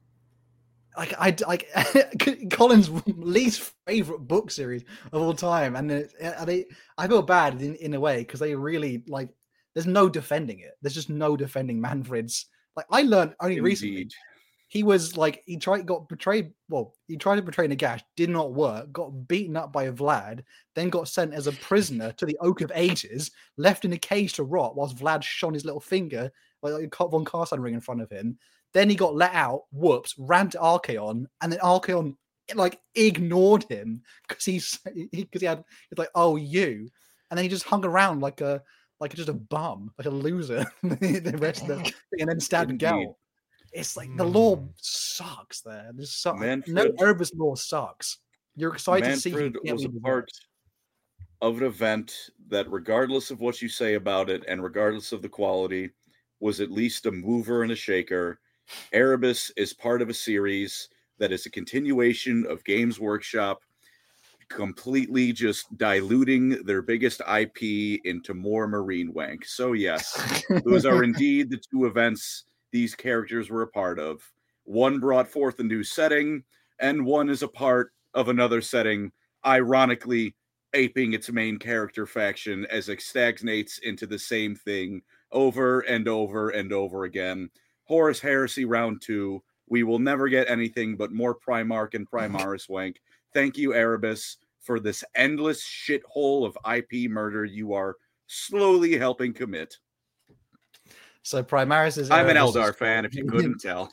Like I like Colin's least favorite book series of all time, and it, and they I feel bad in, in a way because they really like. There's no defending it. There's just no defending Manfred's. Like I learned only recently. Indeed. He was like he tried got betrayed. Well, he tried to betray Nagash, did not work. Got beaten up by Vlad, then got sent as a prisoner to the Oak of Ages, left in a cage to rot whilst Vlad shone his little finger like, like von Carstein ring in front of him. Then he got let out. Whoops! Ran to Archaon, and then Archaon like ignored him because he's because he, he had it's like oh you. and then he just hung around like a like just a bum, like a loser. the rest of the thing, and then stabbed Indeed. Gelt. It's like the lore Mm. sucks. There, there's so no Manfred- Erebus lore sucks. You're excited to see. Manfred who can't was a be part of an event that, regardless of what you say about it, and regardless of the quality, was at least a mover and a shaker. Erebus is part of a series that is a continuation of Games Workshop, completely just diluting their biggest I P into more marine wank. So yes, those are indeed the two events these characters were a part of. One brought forth a new setting, and one is a part of another setting, ironically aping its main character faction as it stagnates into the same thing over and over and over again. Horus Heresy Round two. We will never get anything but more Primarch and Primaris wank. Thank you, Erebus, for this endless shithole of I P murder you are slowly helping commit. So Primaris is. I'm an Erebus' Eldar fan, if you couldn't tell.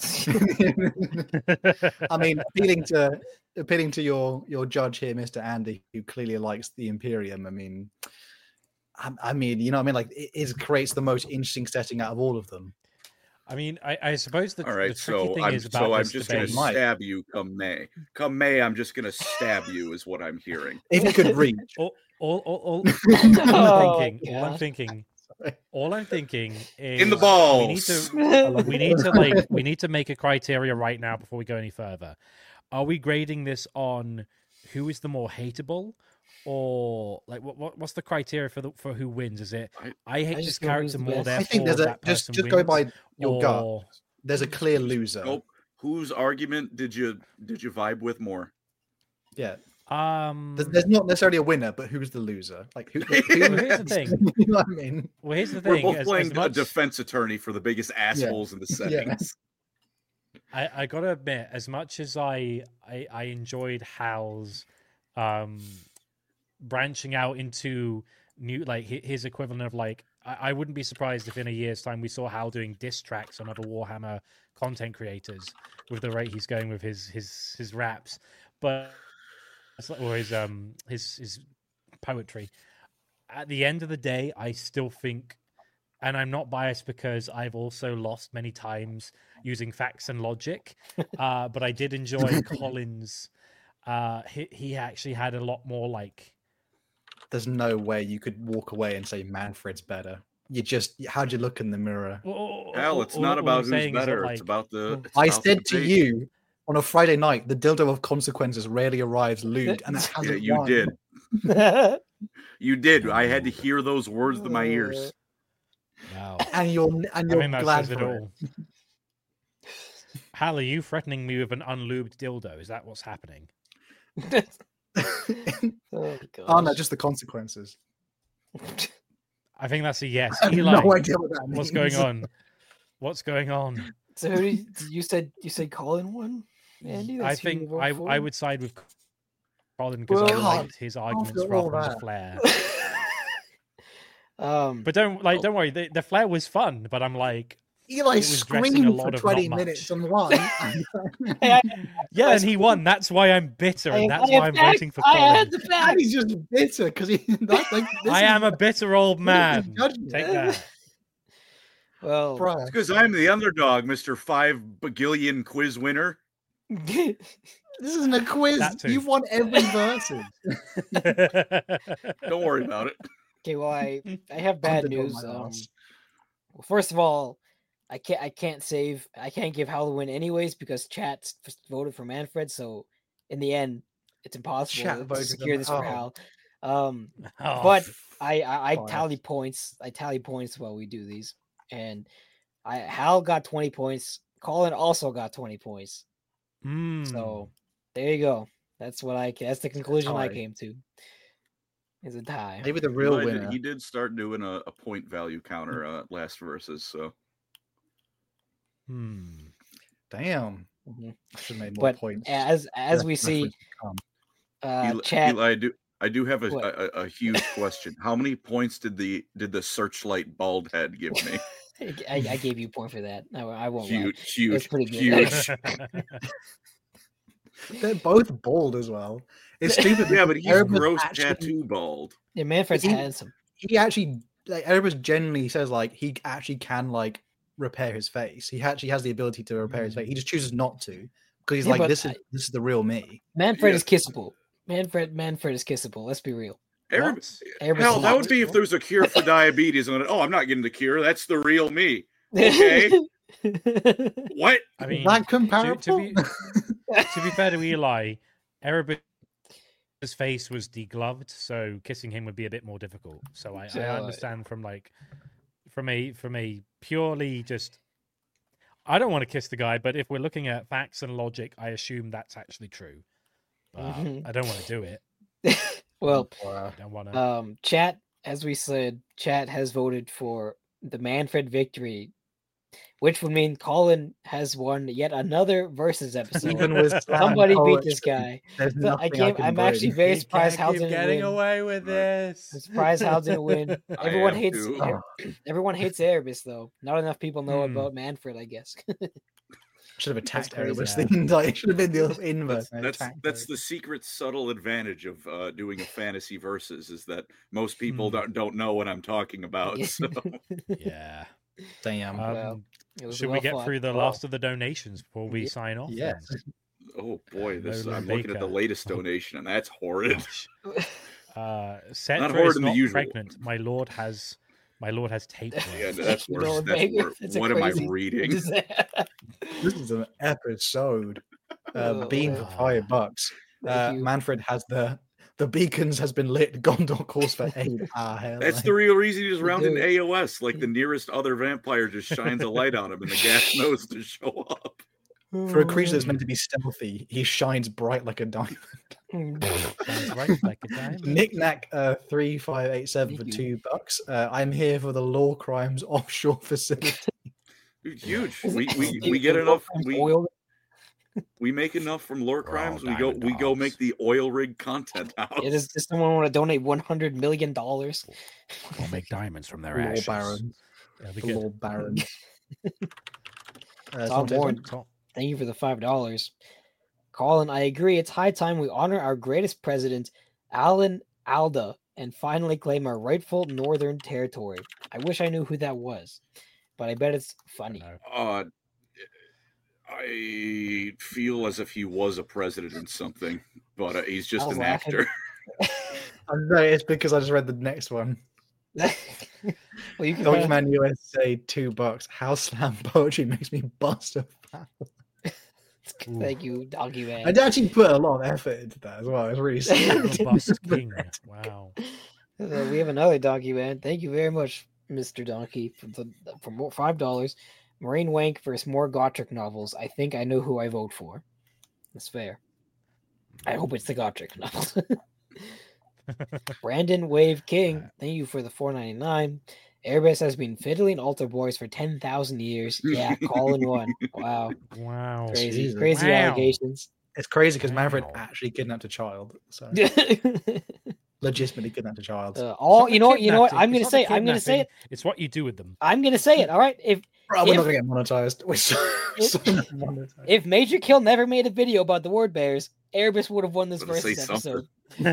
I mean, appealing to appealing to your your judge here, Mister Andy, who clearly likes the Imperium. I mean, I, I mean, you know, what I mean, like it, it creates the most interesting setting out of all of them. I mean, I, I suppose the, All right, the tricky so thing I'm is about so I'm this just going to debate. Might. stab you come May. Come May, I'm just going to stab you, is what I'm hearing. If it could reach, All, all, all, all, all Oh, I'm thinking, all I'm gosh. thinking, Sorry. all I'm thinking is In the we need balls. to we need to like we need to make a criteria right now before we go any further. Are we grading this on who is the more hateable, or like what, what what's the criteria for the for who wins? Is it I- I hate I this just go who's character the more, best. therefore I think there's a that just person just go wins, by your gut. or There's a clear loser. Nope. Whose argument did you did you vibe with more? Yeah, um. there's, there's not necessarily a winner, but who's the loser? Like who? who Well, here's the thing. you know what I mean? Well, here's the We're thing. both as, as playing much, a defense attorney for the biggest assholes in the Yeah. settings. I, I gotta admit, as much as I I, I enjoyed Hal's um branching out into new like hi- his equivalent of like I, I wouldn't be surprised if in a year's time we saw Hal doing diss tracks on other Warhammer content creators with the rate he's going with his his his raps, but or his um his his poetry. At the end of the day, I still think, and I'm not biased because I've also lost many times using facts and logic, uh, but I did enjoy Colin's. Uh, he, he actually had a lot more like. There's no way you could walk away and say Manfred's better. You just how'd you look in the mirror? Hell, it's not about who's better. It's about the. It's I about the said to debate. you on a Friday night, the dildo of consequences rarely arrives lewd, and it Yeah, hasn't you won. did. You did. I had to hear those words to my ears. Wow. and you're and I you're mean, that glad says it for it. all. Hal, are you threatening me with an unlubed dildo? Is that what's happening? Oh, Oh no, gosh. just the consequences. I think that's a yes. I have Eli, no idea what that means. what's going on? What's going on? So who did you, you said you said Colin won, Andy? I That's who you think vote I for? I would side with Colin because I Well, liked his arguments after rather all than the that. flair. um, But don't like, don't worry. The, the flair was fun, but I'm like, Eli was dressing a screamed lot for of twenty not minutes much. and won. hey, I, yeah, and he won. That's why I'm bitter, and I- that's I why I'm have voting for facts, I Colin. had the and facts. he's just bitter because he. That's like, this I is- am a bitter old this is man. judgment. Take that. Well, Bruh. It's because I'm the underdog, Mister Five Bagillion quiz winner. This isn't a quiz. That too. You've won every versus. Don't worry about it. okay. Well, I I have bad Underdog news. my Um, ass. well, first of all, I can't I can't save I can't give Hal the win anyways because chat f- voted for Manfred. So in the end, it's impossible Chat to voted secure him. this for Oh. Hal. Um, Oh, but I I, I Bias. tally points. I tally points while we do these, and I Hal got twenty points. Colin also got twenty points. mm. So there you go. That's what I. That's the conclusion I tie. came to. Is a tie. Maybe the real Eli did- winner. he did start doing a, a point value counter uh, last verses, so Hmm. Damn. Mhm. I should have made more But points. as as Yeah, we see, reference to come. uh, Eli, chat. Eli, I do I do have a, What? a, a huge question. How many points did the did the searchlight bald head give me? I, I gave you a point for that. I, I won't lie. Huge, huge, pretty good. huge. They're both bald as well. It's stupid. Yeah, because but he's Erebus gross actually- tattoo bald. Yeah, Manfred's He- handsome. He actually, like, Erebus genuinely says like he actually can like repair his face. He actually has the ability to repair his face. He just chooses not to because he's Yeah, like, but this is I- this is the real me. Manfred Yeah. is kissable. Manfred, Manfred is kissable. Let's be real. Arab- What? Erebus Hell, is that not would be if kissable. there was a cure for diabetes. And oh, I'm not getting the cure. That's the real me. Okay. What? I mean, Is that to, comparable? to be to be fair to Eli, Erebus' face was degloved, so kissing him would be a bit more difficult. So I, I So- understand from like from a from a purely just I don't want to kiss the guy, but if we're looking at facts and logic, I assume that's actually true. But Mhm. I don't want to do it. well, Wow. I don't want to. um, chat, as we said, chat has voted for the Manfred victory, which would mean Colin has won yet another versus episode. Even with slam Somebody beat poetry, this guy. There's So nothing I can't. can I'm bring. actually very You surprised can't Hal keep didn't getting win. away with Right. this. I'm surprised Hal didn't win. I Everyone am hates too. Er- everyone hates Erebus though. Not enough people know Hmm. about Manfred, I guess. Should have attacked crazy. Erebus. Yeah. Then, like, it should have been the inverse. That's and that's, attacked that's Erebus. the secret subtle advantage of uh, doing a fantasy versus is that most people Hmm. don't, don't know what I'm talking about. So. Yeah. Damn. Um, Well, It was should we well get fought. through the Well, last of the donations before we yeah. sign off? yes. then? Oh boy, this Nolan I'm looking at the Baker. latest donation, and that's horrid. Gosh. Uh, Cetra Not horrid is in the not usual. pregnant. My lord has, my lord has tapeworms. Yeah, that's You worse. know, That's Baker, worse. it's a What am I crazy- reading? This is an episode. Uh, Oh, Bean for wow. five bucks. Thank Uh, you. Manfred has the the beacons has been lit. Gondor calls for aid. Ah, hell. That's like- the real reason he's round in do. A O S. Like the nearest other vampire just shines a light on him, and the gas knows to show up. For a creature that's meant to be stealthy, he shines bright like a diamond. Sounds right, like a diamond. Knick-knack uh, three five eight seven for Thank two bucks. Uh, I'm here for the law crimes offshore facility. Dude, huge. Is We it- we, is we it get the enough. Wolfram's We oil? we make enough from lore We're all crimes. We go diamond we go dogs. make the oil rig content house. Yeah, does, does someone want to donate one hundred million dollars? We'll make diamonds from their Law ashes. barons. That'll be The good. law barons. Uh, Tom someone say Warren, something? Top. thank you for the five dollars. Colin, I agree. It's high time we honor our greatest president, Alan Alda, and finally claim our rightful northern territory. I wish I knew who that was, but I bet it's funny. No. Uh, I feel as if he was a president in something, but uh, he's just I was an laughing. actor. I know it's because I just read the next one. well, you can Dogman U S A two bucks. House slam poetry makes me bust a thank you, Doggy Man. I did actually put a lot of effort into that as well. It's really sad. Robust king. Wow. Uh, we have another Donkey Man. Thank you very much, Mister Donkey, for the for more five dollars. Marine Wank versus more Gotrek novels. I think I know who I vote for. That's fair. I hope it's the Gotrek novels. Brandon Wave King, thank you for the four ninety nine. Airbus has been fiddling altar boys for ten thousand years. Yeah, call in one. Wow, Wow. crazy, Jesus. crazy Wow. allegations. It's crazy because Manfred Wow. actually kidnapped a child. So uh, legitimately kidnapped a child. all It's you not know, the you know what? kidnapping. I'm gonna It's not say, the I'm gonna say it. kidnapping, It's what you do with them. I'm gonna say it. All right. If Bro, we're if- not gonna get monetized. We're so, we're so not monetized. if Major Kill never made a video about the word bears, Airbus would have won this Better say versus episode.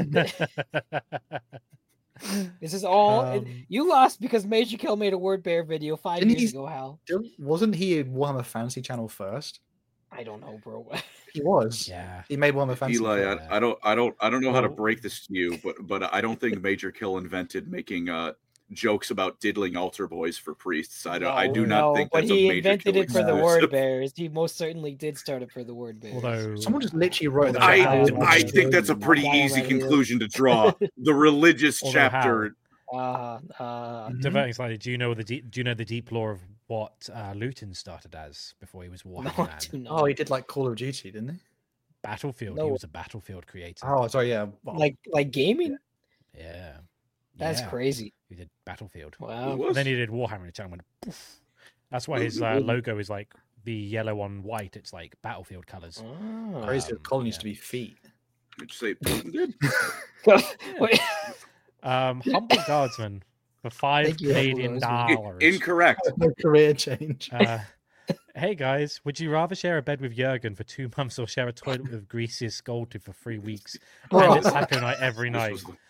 um, This is all it- Um, you lost because Major Kill made a word bear video five Didn't years he- ago. Hal, Didn't- Wasn't he in Warhammer Fantasy Channel first? I don't know, bro. He was. yeah. He made Warhammer Fantasy. Eli, first. I, I don't, I don't, I don't know how to Well- break this to you, but but I don't think Major Kill invented making uh jokes about diddling altar boys for priests. I don't, I do not No, think but that's a he Major invented Kill it for the exclusive. word bears. He most certainly did start it for the word bears. Although Someone just literally wrote that. Although I, How- down. I think that's a pretty How- easy How- conclusion to draw. The religious Although chapter. uh, uh, Mhm. diverting slightly, do you know the deep, do you know the deep lore of what uh, Luton started as before he was no, Warhammer I Man? do not. Oh, he did like Call of Duty, didn't he? Battlefield. No. He was a Battlefield creator. Oh, sorry, yeah. Well, like like gaming. Yeah. That's Yeah. crazy. He did Battlefield. Wow. What? And then he did Warhammer and it went poof. That's why his uh, logo is like the yellow on white. It's like Battlefield colors. Oh. crazy. um, Colin used yeah. to be feet. Did you say Putin did? Wait. Um, Humble Guardsman for five Thank you, Humble Canadian Guardsman. dollars. Incorrect. No career change. Uh, hey guys, would you rather share a bed with Jurgen for two months or share a toilet with Greasius Goldtooth for three weeks? Bro. And it's taco night every This night. was the-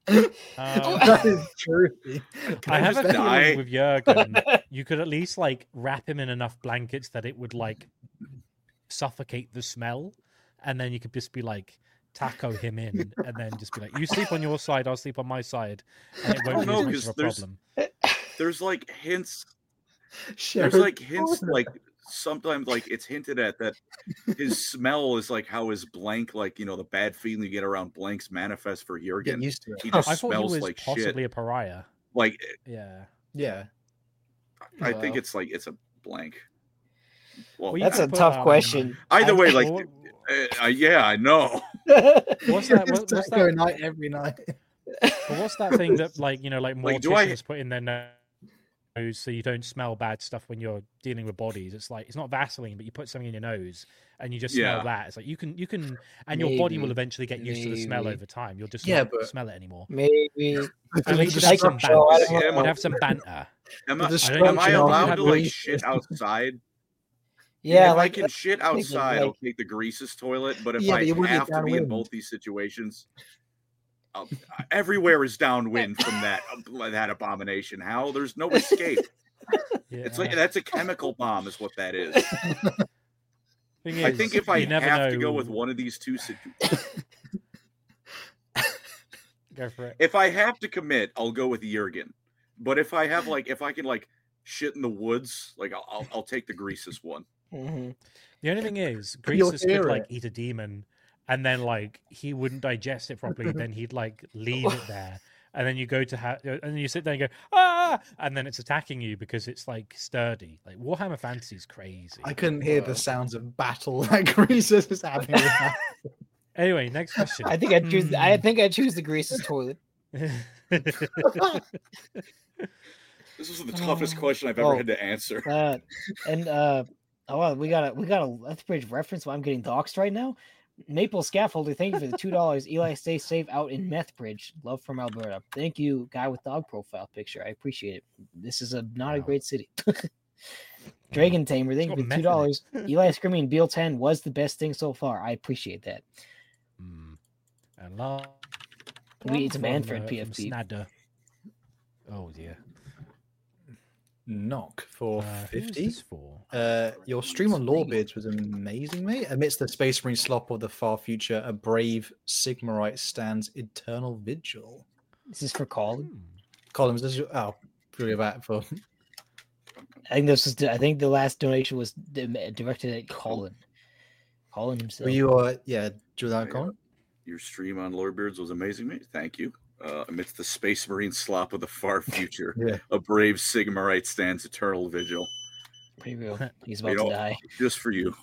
Um, That is true. Can I have a just- feeling die? with Jurgen, you could at least like wrap him in enough blankets that it would like suffocate the smell, and then you could just be like taco him in, and then just be like, "You sleep on your side, I'll sleep on my side," and it I won't don't be know, as much 'cause of a there's- problem. There's like hints. Sharon There's like hints Corner. like sometimes like it's hinted at that his smell is like how his blank, like, you know, the bad feeling you get around blanks manifest for Get Jurgen. used to it. He just I thought he smells was like possibly shit. a pariah. Like Yeah. Yeah. I think Wow. it's like it's a blank. Well, Well, you That's could a put, tough um, question. either I- way, like Well, uh, uh, yeah, I know. What's that? What, what's Taco that? night every night. But what's that thing that, like, you know, like Like, do I- morticians put in their nose so you don't smell bad stuff when you're dealing with bodies? It's like it's not Vaseline, but you put something in your nose and you just smell Yeah. that. It's like you can, you can, and your body will Maybe. eventually get used to the smell Maybe. over time. You'll just Yeah, not but- smell it anymore. Maybe. At least The you'd have some destruction- banter. Oh, I don't Am know. You'd have some banter. Am The I, destruction am I of allowed the to like grease. shit outside? Yeah, if like I can shit like- outside, I'll like- take the greases toilet. But if Yeah, I but you wouldn't have to be in downwind. both these situations, I'll, everywhere is downwind from that that abomination. How there's no escape. Yeah. It's like that's a chemical bomb, is what that is. Thing I is, think if I you never have to know- go with one of these two situations, go for it. if I have to commit, I'll go with Jurgen. But if I have like, if I can like shit in the woods, like I'll I'll, I'll take the greases one. mhm. The only thing is, You'll Greasus could hear like it. eat a demon, and then like he wouldn't digest it properly. Then he'd like leave it there, and then you go to ha- and then you sit there and go ah, and then it's attacking you because it's like sturdy. Like Warhammer Fantasy is crazy. I couldn't hear the sounds of battle that Greasus is having. with that. Anyway, next question. I think I choose. I Hmm. think I choose the greases toilet. This was the toughest Oh. question I've ever Oh. had to answer. Uh, and uh, oh, well, we got a we got a Lethbridge reference. Why I'm getting doxxed right now. Maple Scaffolder, thank you for the two dollars. Eli, stay safe out in Methbridge. Love from Alberta. Thank you, guy with dog profile picture. I appreciate it. This is a not a Wow. great city. Dragon Tamer, thank you got for meth two in it. dollars. Eli screaming Beal ten was the best thing so far. I appreciate that. Hmm. And last We- one it's a from, Manfred uh, P from F P. Snadder. Oh dear. Knock for Uh, who is fifty. this for? Uh, your stream on Lawbeards was amazing, mate. Amidst the Space Marine slop of the far future, a brave Sigmarite stands eternal vigil. This is for Colin. Hmm. Columns, this is your, oh, really bad for I think this is. I think the last donation was di- directed at Colin. Colin himself. were you uh yeah, do that, Yeah. Colin? Your stream on Lordbeards was amazing, mate. Thank you. Uh, amidst the Space Marine slop of the far future, Yeah. a brave Sigmarite stands eternal vigil. Pretty real. He's You about to know, die. just for you.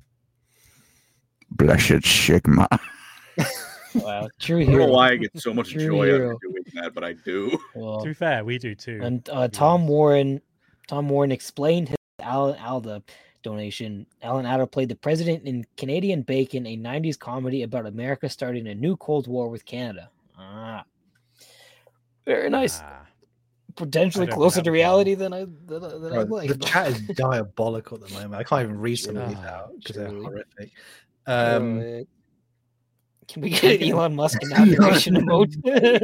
Blessed Sigma. Wow. True I don't know hero. why I get so much True joy out hero. of doing that, but I do. Well, To be fair, we do too. and uh, Tom Warren, Tom Warren explained his Alan Alda donation. Alan Alda played the president in Canadian Bacon, a nineties comedy about America starting a new Cold War with Canada. Ah, very nice. Ah. Potentially I don't closer have to a reality than I than, I- than Bro, I'd like. the but- chat is diabolical at the moment. I can't even read some of these Ah, out because they're truly. horrific. Oh, Um, uh, can we get an Elon Musk inauguration emote?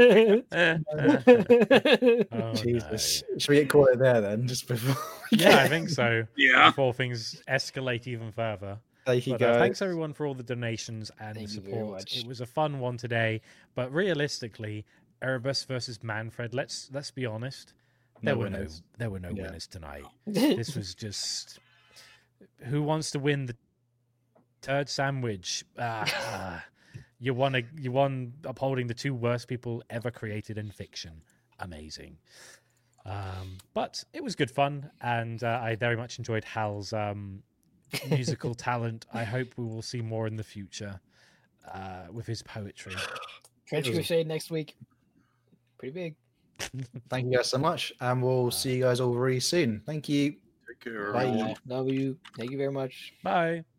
Oh, Jesus, no. should we get caught there then? Just before. We Yeah, I get- think so. Yeah. Before things escalate even further. Thank you, But, uh, guys. thanks everyone for all the donations and Thank the you very support. much. It was a fun one today, but realistically, Erebus versus Manfred. Let's let's be honest. There No were no winners. there were no Yeah. winners tonight. This was just who wants to win the third sandwich? Ah, ah. you won a you won upholding the two worst people ever created in fiction. Amazing. Um, but it was good fun, and uh, I very much enjoyed Hal's um, musical talent. I hope we will see more in the future uh, with his poetry. Trench It was- Crusade next week. Pretty big. Thank you guys so much, and we'll see you guys all very soon. Thank you. Take care. Bye. Uh, W. Thank you very much. Bye.